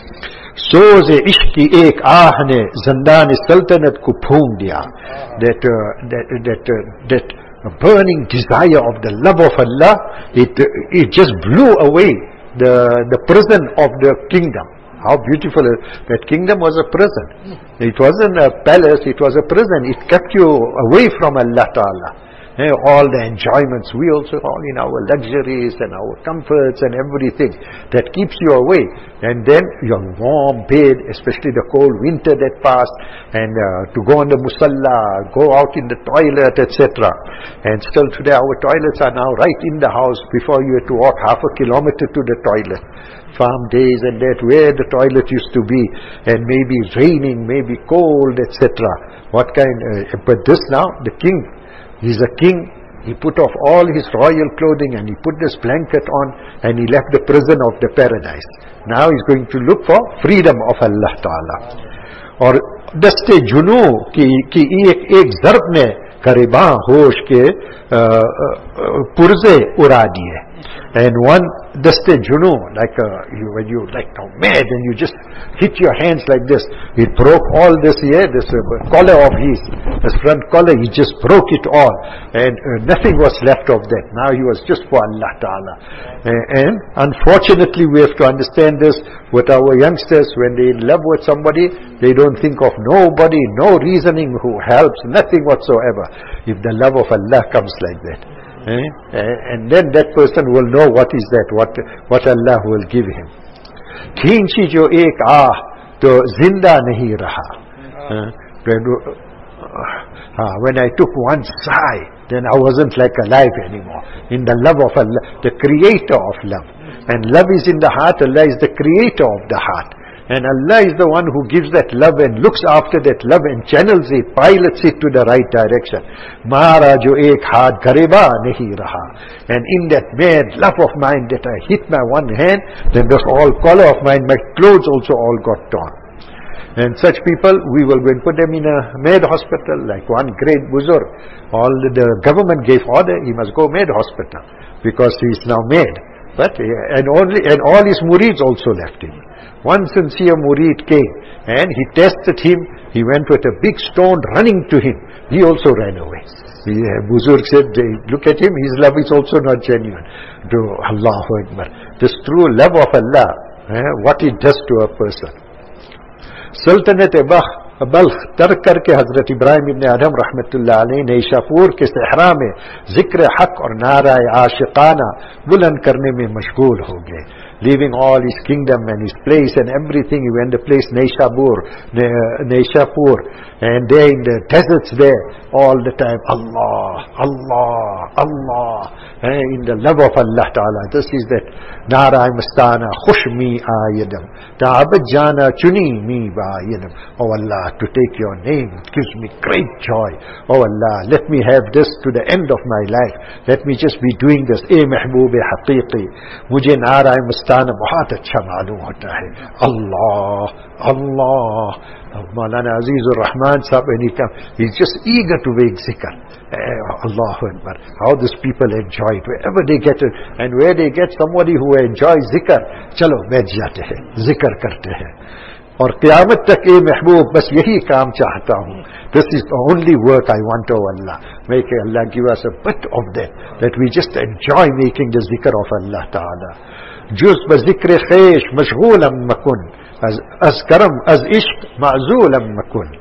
Soz इश्क की एक आह ने ज़ंदान सल्तनत को फूंक दिया. That uh, that that uh, that burning desire of the love of Allah, it uh, it just blew away the the prison of the kingdom. How beautiful that kingdom was, a prison. It wasn't a palace, it was a prison. It kept you away from Allah Ta'ala. Eh, all the enjoyments, we also all in our luxuries and our comforts and everything that keeps you away. And then your warm bed, especially the cold winter that passed, and uh, to go on the musalla, go out in the toilet, et cetera. And still today our toilets are now right in the house. Before you had to walk half a kilometer to the toilet. Farm days and that, where the toilet used to be, and maybe raining, maybe cold, et cetera. What kind? Uh, but this now, the king. He's a king. He put off all his royal clothing and he put this blanket on and he left the prison of the paradise. Now he's going to look for freedom of Allah Ta'ala. और दस्ते जुनू की की एक एक ज़र्ब में करीबा होश के पुर्जे उड़ा दिए. And one daste junu, like uh, you, when you like now mad and you just hit your hands like this, it broke all this here, this uh, collar of his, this front collar, he just broke it all, and uh, nothing was left of that. Now he was just for Allah Ta'ala. Uh, and unfortunately we have to understand this with our youngsters. When they in love with somebody, they don't think of nobody, no reasoning who helps, nothing whatsoever. If the love of Allah comes like that, Eh? and then that person will know what is that, what what Allah will give him. खींची जो एक आह तो जिंदा नहीं रहा. When I took one sigh, then I wasn't like alive anymore. In the love of Allah, the creator of love. And love is in the heart, Allah is the creator of the heart. And Allah is the one who gives that love and looks after that love and channels it, pilots it to the right direction. Mara jo ek haath gareba nahi raha. And in that mad love of mine that I hit my one hand, then the whole collar of mine, my clothes also all got torn. And such people, we will go and put them in a mad hospital, like one great buzurg. All the, the government gave order, he must go mad hospital, because he is now mad. But, and only, and all his murids also left him. One sincere murid came, and he tested him, he went with a big stone running to him. He also ran away. The buzurg said, look at him, his love is also not genuine. Do Allahu Akbar. This true love of Allah, eh, what it does to a person. सल्तनत बल्ख तर्क करके हजरत इब्राहिम इब्न अदहम रहमतुल्लाह अलैह नैशापुर के सहरा में जिक्र हक और नाराए आशिकाना बुलंद करने में मशगूल हो गए. Leaving all his kingdom and his place and everything, he went to place Naishapur, Naishapur, and there in the deserts there, all the time, Allah, Allah, Allah, and in the love of Allah Ta'ala. This is that, Nara Mastana, Khush mi ayadam, Ta'abad jana chuni mi ba'ayadam. Oh Allah, to take your name, it gives me great joy. Oh Allah, let me have this to the end of my life. Let me just be doing this. Eh mehboob haqiqi, mujhe Nara Mastana बहुत अच्छा मालूम होता है. Allah, Allah. Maulana Azizur Rahman Sahib, when he comes, he's just eager to make zikr. Allahu Akbar. How these people enjoy it. Wherever they get it, and where they get somebody who enjoys zikr, chalo, baith jate hain, zikr karte hain. और क़यामत तक ए महबूब बस यही काम चाहता हूँ. This is the only work I want, oh Allah. May Allah give us a bit of that, that we just enjoy making the zikr of Allah Ta'ala. Juz ba zikr khesh mashghulam makun, as as karam as ishq ma'zulam makun.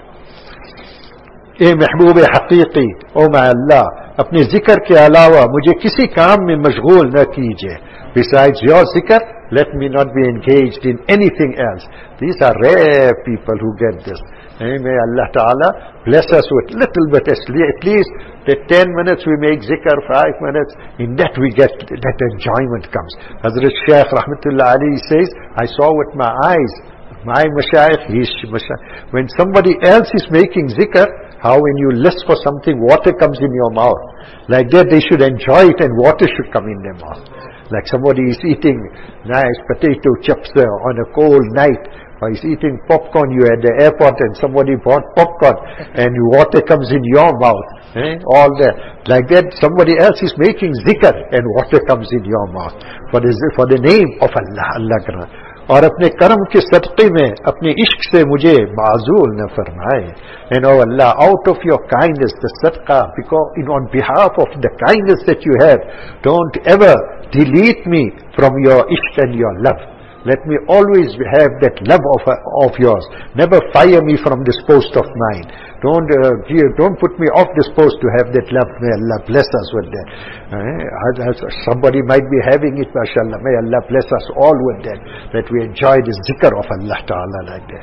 ए महबूब हकीकी, ओ मा अल्लाह, अपने जिक्र के अलावा मुझे किसी काम में मशगूल न कीजिए. Besides your zikr, let me not be engaged in anything else. These are rare people who get this. And may Allah Ta'ala bless us with little bit, at least the ten minutes we make zikr, five minutes, in that we get, that enjoyment comes. Hazrat Shaykh Rahmatullah Ali says, I saw with my eyes, my mashayikh, his mashayikh, when somebody else is making zikr, how when you list for something, water comes in your mouth. Like that they should enjoy it and water should come in their mouth. Like somebody is eating nice potato chips uh, on a cold night, or he's eating popcorn, you at the airport and somebody bought popcorn and water comes in your mouth. Eh? All that. Like that somebody else is making zikr and water comes in your mouth. For the, for the name of Allah, Allah Ta'ala. और अपने कर्म के सदक़े में अपने इश्क से मुझे माज़ूल न फरमाए. And oh Allah, out of your kindness, the sadaqah, because in on behalf of the kindness that you have, don't ever delete me from your ishq and your love. Let me always have that love of, of yours. Never fire me from this post of mine. Don't uh, don't put me off this post to have that love. May Allah bless us with that. Uh, somebody might be having it, mashallah. May Allah bless us all with that. That we enjoy this zikr of Allah Ta'ala like that.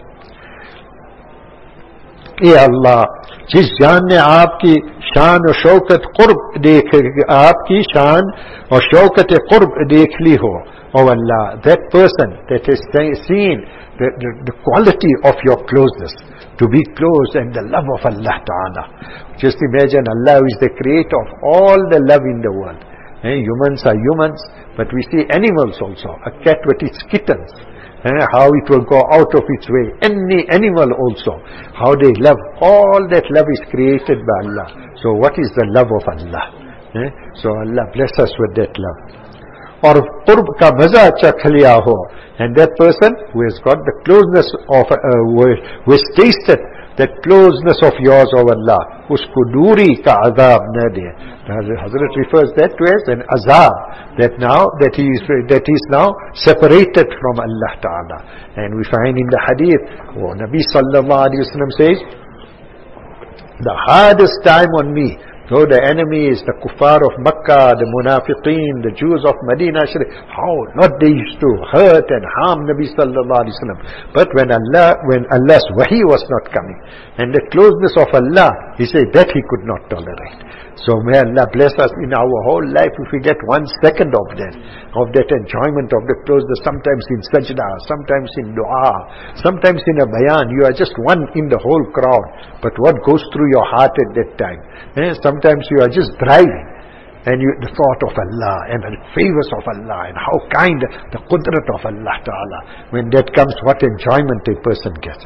ये अल्लाह, जिस जान ने आपकी शान और शौकत कुर्ब देख, आपकी शान और शौकत कुर्ब देख ली हो, oh Allah, that person that has seen the, the, the quality of your closeness, to be close and the love of Allah Ta'ala. Just imagine Allah is the creator of all the love in the world. Eh, humans are humans, but we see animals also. A cat with its kittens. Eh, how it will go out of its way. Any animal also. How they love. All that love is created by Allah. So what is the love of Allah? Eh? So Allah bless us with that love. Or qurb ka maza chakh liya ho. And that person who has got the closeness of, uh, who has tasted that closeness of yours, O Allah, usko duri ka azab na de. Hazrat refers that to as an azab, that now, that he is, that he is now separated from Allah Ta'ala. And we find in the hadith, oh, Nabi Sallallahu Alaihi Wasallam says, the hardest time on me though the enemies, the kuffar of Makkah, the munafiqeen, the Jews of Medina Sharif, how not they used to hurt and harm Nabi sallallahu alaihi wasallam. But when Allah, when Allah's wahi was not coming, and the closeness of Allah, he said that he could not tolerate. So may Allah bless us in our whole life if we get one second of that, of that enjoyment of the closeness, sometimes in sajda, sometimes in dua, sometimes in a bayan. You are just one in the whole crowd, but what goes through your heart at that time? Eh? Sometimes you are just driving, and you, the thought of Allah and the favors of Allah and how kind the qudrat of Allah Ta'ala, when that comes, what enjoyment a person gets.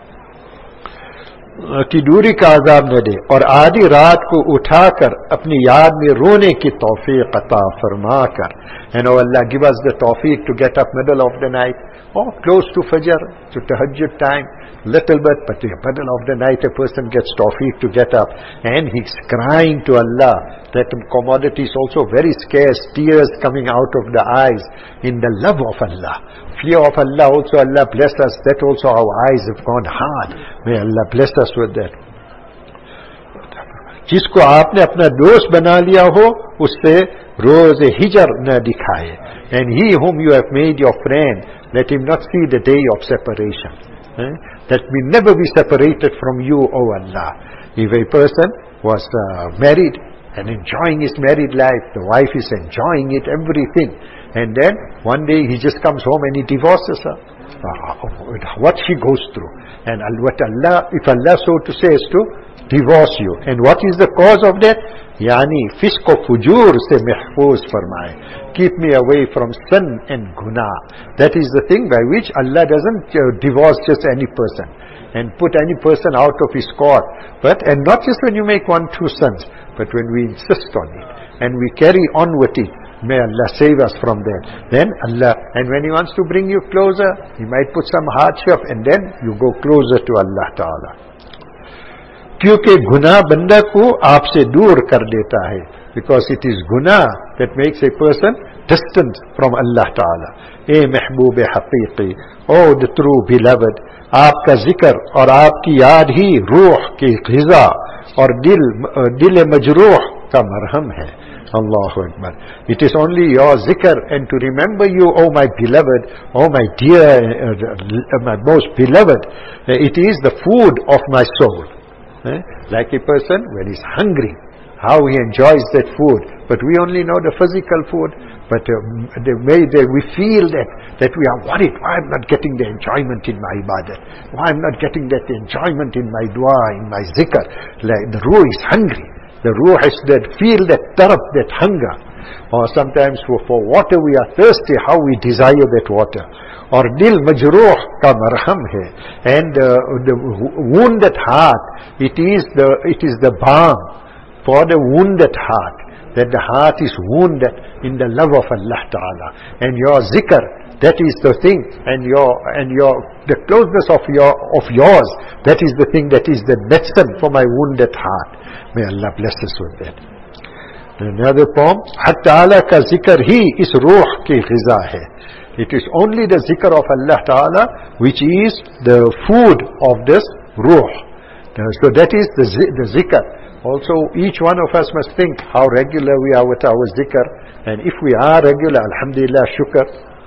कि दूरी का अजाब न दे और आधी रात को उठाकर अपनी याद में रोने की तौफीक अता फरमा कर. And oh Allah, give us the tawfiq to get up middle of the night or close to Fajr, to Tahajjud time, little bit, but in the middle of the night a person gets tawfiq to get up and he's crying to Allah. That commodity is also very scarce, tears coming out of the eyes in the love of Allah. Fear of Allah also, Allah bless us, that also our eyes have gone hard. May Allah bless us with that. जिसको आपने अपना दोस्त बना लिया हो उससे रोज हिजर न दिखाए. And he whom you have made your friend, let him not see the day of separation. Eh? That we never be separated from you, O Allah. If a person was uh, married and enjoying his married life, the wife is enjoying it, everything, and then one day he just comes home and he divorces her. Uh, what she goes through, and what Allah, if Allah so to say is to divorce you, and what is the cause of that? Yani fisk o fujur se mehfooz farmaye, keep me away from sin and guna. That is the thing by which Allah doesn't uh, divorce just any person and put any person out of his court, but and not just when you make one two sons, but when we insist on it and we carry on with it. May Allah save us from that. Then Allah, and when He wants to bring you closer, He might put some hardship, and then you go closer to Allah Ta'ala. क्योंकि गुनाह बंदा को आपसे दूर कर देता है, because it is गुनाह that makes a person distant from Allah Ta'ala. ए महबूब हकीकी, oh the true beloved, आपका जिक्र और आपकी याद ही रूह की ग़िज़ा और दिल दिल मजरूह का मरहम है. Allahu Akbar. It is only your zikr and to remember you, oh my beloved, oh my dear, uh, my most beloved, uh, it is the food of my soul. Eh? Like a person when he's hungry, how he enjoys that food. But we only know the physical food, but uh, the way that we feel that, that we are worried, why I'm not getting the enjoyment in my ibadat, why I'm not getting that enjoyment in my dua, in my zikr. Like the ruh is hungry. The ruh is that feel that taraf, that hunger. Or sometimes for, for water we are thirsty, how we desire that water. Or dil majruh ka marham hai. And uh, the wounded heart, it is the it is the balm for the wounded heart. That the heart is wounded in the love of Allah Ta'ala. And your zikr, that is the thing, and your and your the closeness of your of yours, that is the thing that is the medicine for my wounded heart. May Allah bless us with that. Another poem, Haq Ta'ala ka zikr hi is ruh ki ghiza hai. It is only the zikr of Allah Ta'ala which is the food of this ruh. So that is the the zikr. Also, each one of us must think how regular we are with our zikr, and if we are regular, alhamdulillah, shukr,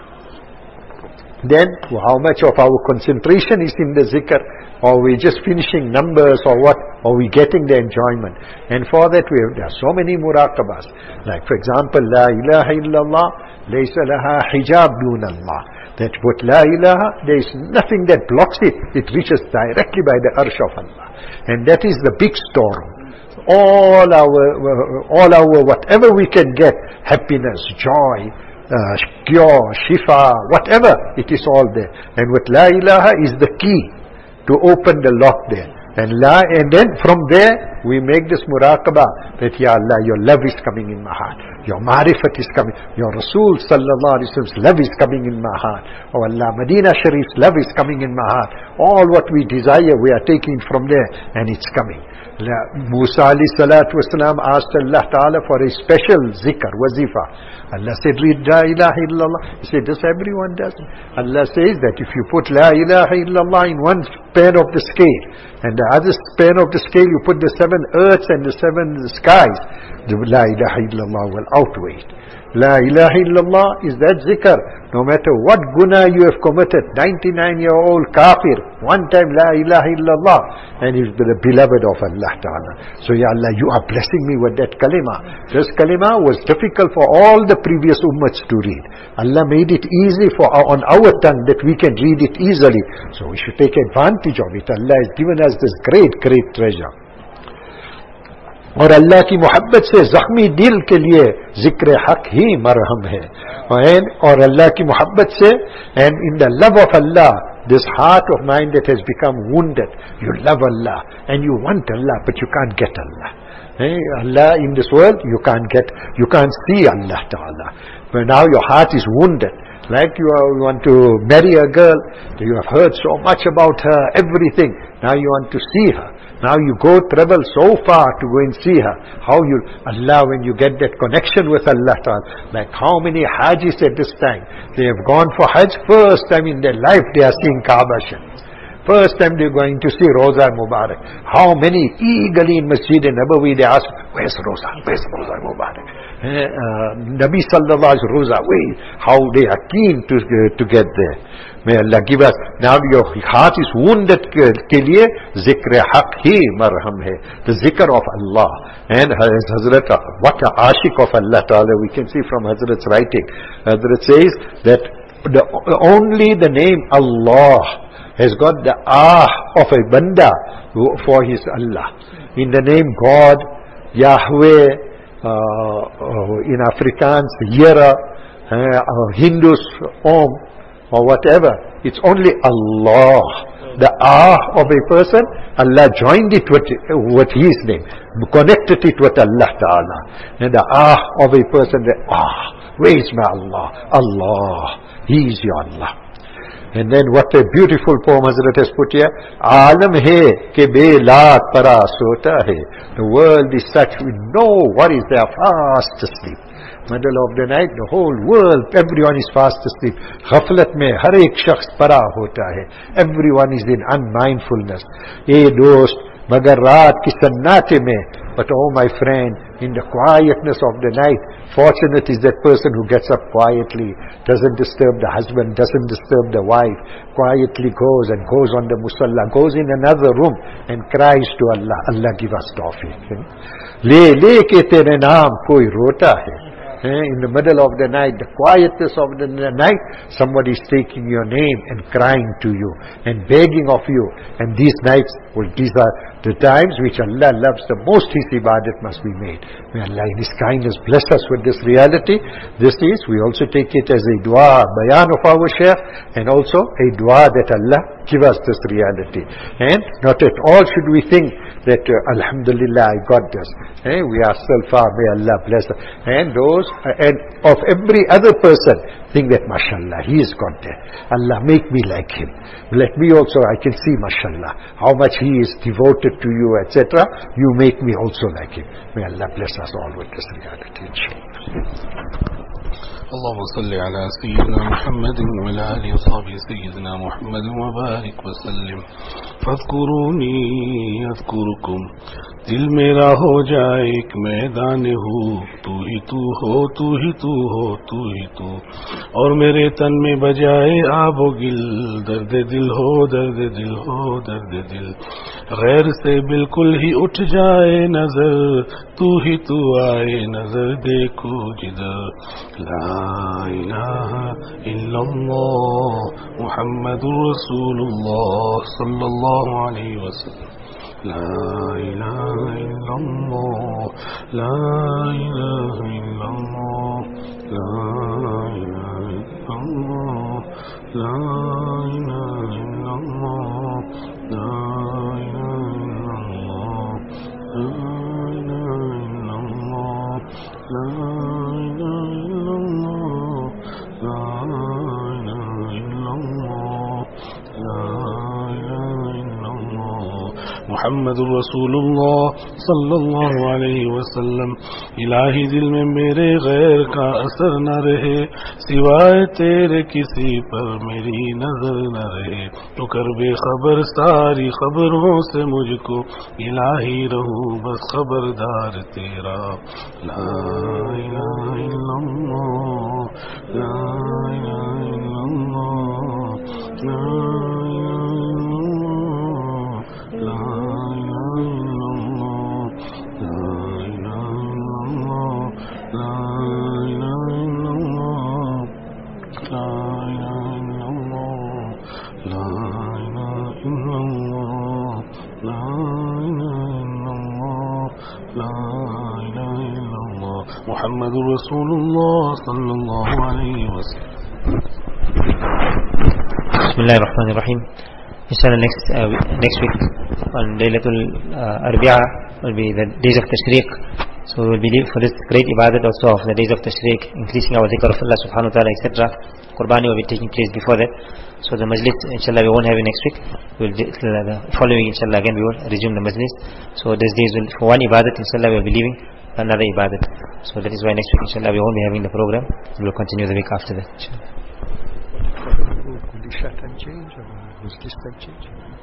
then how much of our concentration is in the zikr, or we just finishing numbers, or what, or we getting the enjoyment. And for that we have, there are so many muraqabas. Like for example, La ilaha illallah, laysa laha hijab dun Allah. That what La ilaha, there is nothing that blocks it. It reaches directly by the arsh of Allah. And that is the big storeroom. All our, all our, whatever we can get, happiness, joy, uh, cure, shifa, whatever, it is all there. And with La ilaha is the key to open the lock there. And la, and then from there we make this muraqabah that Ya Allah, your love is coming in my heart, your ma'rifat is coming, your Rasul sallallahu alaihi wasallam's love is coming in my heart, oh Allah, Medina Sharif's love is coming in my heart. All what we desire we are taking from there, and it's coming. Musa alayhi salatu wasalam asked Allah Ta'ala for a special zikr, wazifa. Allah said, read La ilaha illallah. He said, this everyone does. Allah says that if you put La ilaha illallah in one span of the scale. And the other span of the scale, you put the seven earths and the seven skies. The La ilaha illallah will outweigh it. La ilaha illallah is that zikr. No matter what guna you have committed, ninety-nine-year-old kafir, one time La ilaha illallah, and he's the beloved of Allah Ta'ala. So Ya Allah, you are blessing me with that kalima. This kalima was difficult for all the previous ummats to read. Allah made it easy for our, on our tongue that we can read it easily. So we should take advantage of it. Allah has given us this great, great treasure. और अल्लाह की मोहब्बत से जख्मी दिल के लिए जिक्र हक ही मरहम है. और अल्लाह की मोहब्बत से, and in the love of Allah, this heart of mine that has become wounded, you love Allah and you want Allah, but you can't get Allah. Hey, Allah in this world, you can't get, you can't see Allah Ta'ala. But now your heart is wounded. Like you, are, you want to marry a girl, you have heard so much about her, everything. Now you want to see her. Now you go travel so far to go and see her. How you, Allah, when you get that connection with Allah Ta'ala, like how many Hajis at this time, they have gone for Hajj, first time in their life they are seeing Kaaba Sharif. First time they're going to see Roza Mubarak. How many eagerly in Masjid Nabawi they ask, where's Roza? Where's Roza Mubarak? Uh, Nabi Sallallahu Alaihi Roza, wait, how they are keen to, uh, to get there. May Allah give us, now your heart is wounded ke liye, zikr haq hi marham hai. The zikr of Allah. And Hazrat, what a ashik of Allah Ta'ala, we can see from Hazrat's writing. Hazrat says that the, only the name Allah has got the ah of a banda for his Allah. In the name God, Yahweh, uh, uh, in Afrikaans, Yera, uh, uh, Hindus, Om, or whatever. It's only Allah. The ah of a person, Allah joined it with, with his name, connected it with Allah Ta'ala. And the ah of a person, the ah, where is my Allah? Allah, He is your Allah. And then what a beautiful poem Hazrat has put here. Alam hai ke belat para sota hai. The world is such with no worries, they are fast asleep. Middle of the night, the whole world, everyone is fast asleep. Ghaflat mein har ek shakhs para hota hai. Everyone is in unmindfulness. Ye dost, magar raat ki sannate mein. But oh my friend, in the quietness of the night, fortunate is that person who gets up quietly, doesn't disturb the husband, doesn't disturb the wife, quietly goes and goes on the musalla, goes in another room and cries to Allah. Allah give us tawfiq. Le le ke tere naam koi rota hai. In the middle of the night, the quietness of the night, somebody is taking your name and crying to you and begging of you. And these nights, well, these are the times which Allah loves the most. His ibadat must be made. May Allah in His kindness bless us with this reality. This is, we also take it as a dua, bayan of our Shaykh, and also a dua that Allah give us this reality. And not at all should we think that uh, Alhamdulillah I got this. Eh, we are still far, may Allah bless us. And those, uh, and of every other person, think that mashallah, he is got there. Allah make me like him. Let me also, I can see mashallah, how much he is devoted to you, et cetera. You make me also like him. May Allah bless us all with this reality, inshallah. اللهم صل على سيدنا محمد وعلى آله وصحبه سيدنا محمد وبارك وسلم. فاذكروني أذكركم. दिल मेरा हो जाए एक मैदान हो, तू ही तू हो, तू ही तू हो, तू ही तू. और मेरे तन में बजाए आबो गिल, दर्द दिल हो, दर्द दिल हो, दर्द दिल. गैर से बिल्कुल ही उठ जाए नजर, तू ही तू आए नजर देखो जिधर. ला इलाहा इल्लल्लाह मुहम्मदुर रसूलुल्लाह सल्लल्लाहु अलैहि वसल्लम. لا إله إلا الله لا إله إلا الله لا إله إلا الله لا إله إلا الله لا إله إلا الله لا إله إلا الله لا إله إلا الله لا إله إلا الله لا إله إلا الله محمد रसूलुल्लाह सल्लल्लाहु अलैहि वसल्लम। इलाही दिल में मेरे गैर का असर न रहे, सिवाय तेरे किसी पर मेरी नजर न रहे। तो कर बेखबर सारी खबरों से मुझको, इलाही रहूं बस खबरदार तेरा। ला इलाहा इल्लल्लाह, ला इलाहा इल्लल्लाह, ला محمد رسول الله صلى الله عليه وسلم. بسم الله الرحمن الرحيم. Inshallah next uh, next week on Laylatul uh, Arbi'a will be the days of Tashriq. So we will be for this great ibadat also of the days of Tashriq, increasing our dhikr of Allah subhanahu wa ta'ala, et cetera. Qurbani will be taking place before that. So the majlis inshallah we won't have it next week. We will the following inshallah again we will resume the majlis. So these days will for one ibadat inshallah we will be leaving another ibadat. So that is why next week inshallah we won't be having the program. We will continue the week after that inshallah. Will the shaitan change or will this time change?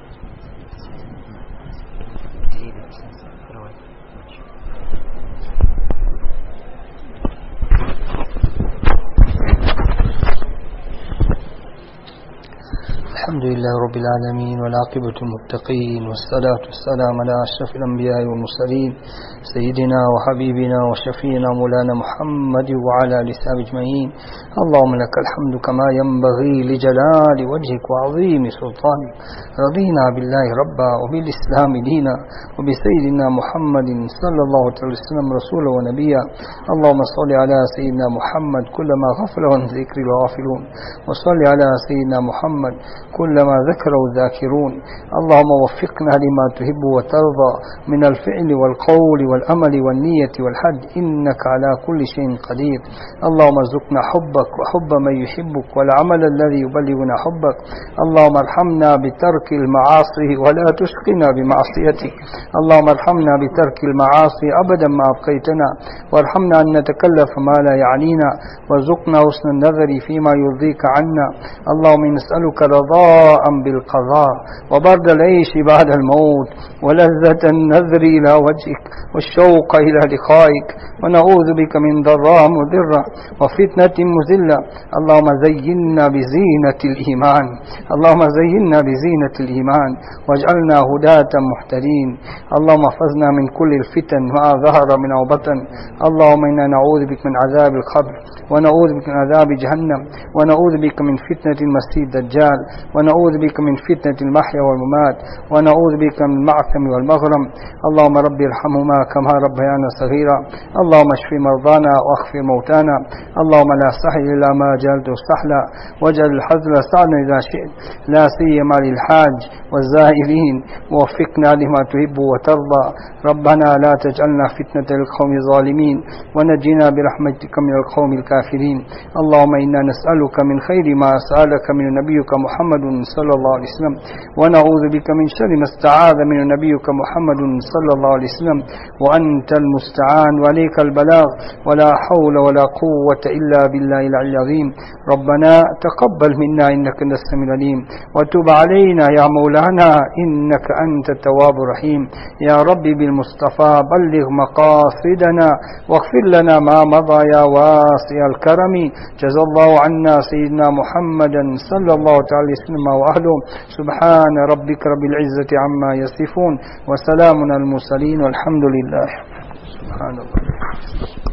الحمد لله رب العالمين والعاقبة المتقين والصلاة والسلام على أشرف الأنبياء والمرسلين سيدنا وحبيبنا وشفينا مولانا محمد وعلى آله وصحبه أجمعين. اللهم لك الحمد كما ينبغي لجلال وجهك وعظيم سلطانك. رضينا بالله ربا وبالإسلام دينا وبسيدنا محمد صلى الله عليه وسلم رسولا ونبيا. اللهم صل على سيدنا محمد كلما غفل عن ذكر الغافلون، وصل على سيدنا محمد كلما ذكره الذاكرون. اللهم وفقنا لما تحب وترضى من الفعل والقول والأمل والنية والحج، إنك على كل شيء قدير. اللهم ارزقنا حبك وحب من يحبك والعمل الذي يبلغنا حبك. اللهم ارحمنا بترك المعاصي ولا تشقنا بمعصيتك. اللهم ارحمنا بترك المعاصي أبدا ما أبقيتنا، وارحمنا أن نتكلف ما لا يعنينا، وارزقنا حسن النظر فيما يرضيك عنا. اللهم نسألك رضاء بالقضاء وبرد العيش بعد الموت ولذة النذر إلى وجهك والشوق إلى لقائك، ونعوذ بك من ضراء مضرة وفتنة مذلة. اللهم زينا بزينة الإيمان، اللهم زينا بزينة الإيمان واجعلنا هداة مهتدين. اللهم احفظنا من كل الفتن ما ظهر من أو بطن. اللهم إنا نعوذ بك من عذاب القبر، ونعوذ بك من عذاب جهنم، ونعوذ بك من فتنة المسيح الدجال، ونعوذ بك من فتنة المحيا والممات، ونعوذ بك من المعثم والمغرم. اللهم رب ارحمهما كما ربيانا صغيرا. اللهم اشف مرضانا واغفر موتانا. اللهم لا سهل إلا ما جعلته سهلا، واجعل الحزن سهلا إذا شئت، لا سيما للحاج والزائرين. ووفقنا لما تحب وترضى. ربنا لا تجعلنا فتنة للقوم الظالمين، ونجنا برحمتك من القوم الكافرين. اللهم إنا نسألك من خير ما سألك من نبيك محمد صلى الله عليه وسلم، ونعوذ بك من شر ما استعاذ من نبيك محمد صلى الله عليه وسلم، وأنت المستعان وعليك البلاغ، ولا حول ولا قوة إلا بالله العلي العظيم. ربنا تقبل منا إنك أنت السميع العليم، وتب علينا يا مولانا إنك أنت التواب الرحيم. يا ربي بالمصطفى بلغ مقاصدنا واغفر لنا ما مضى يا واسع الكرم. جزا الله عنا سيدنا محمدا صلى الله عليه وسلم وأهله. سبحان ربك رب العزة عما يصفون، وسلام على المرسلين، والحمد لله. سبحان الله.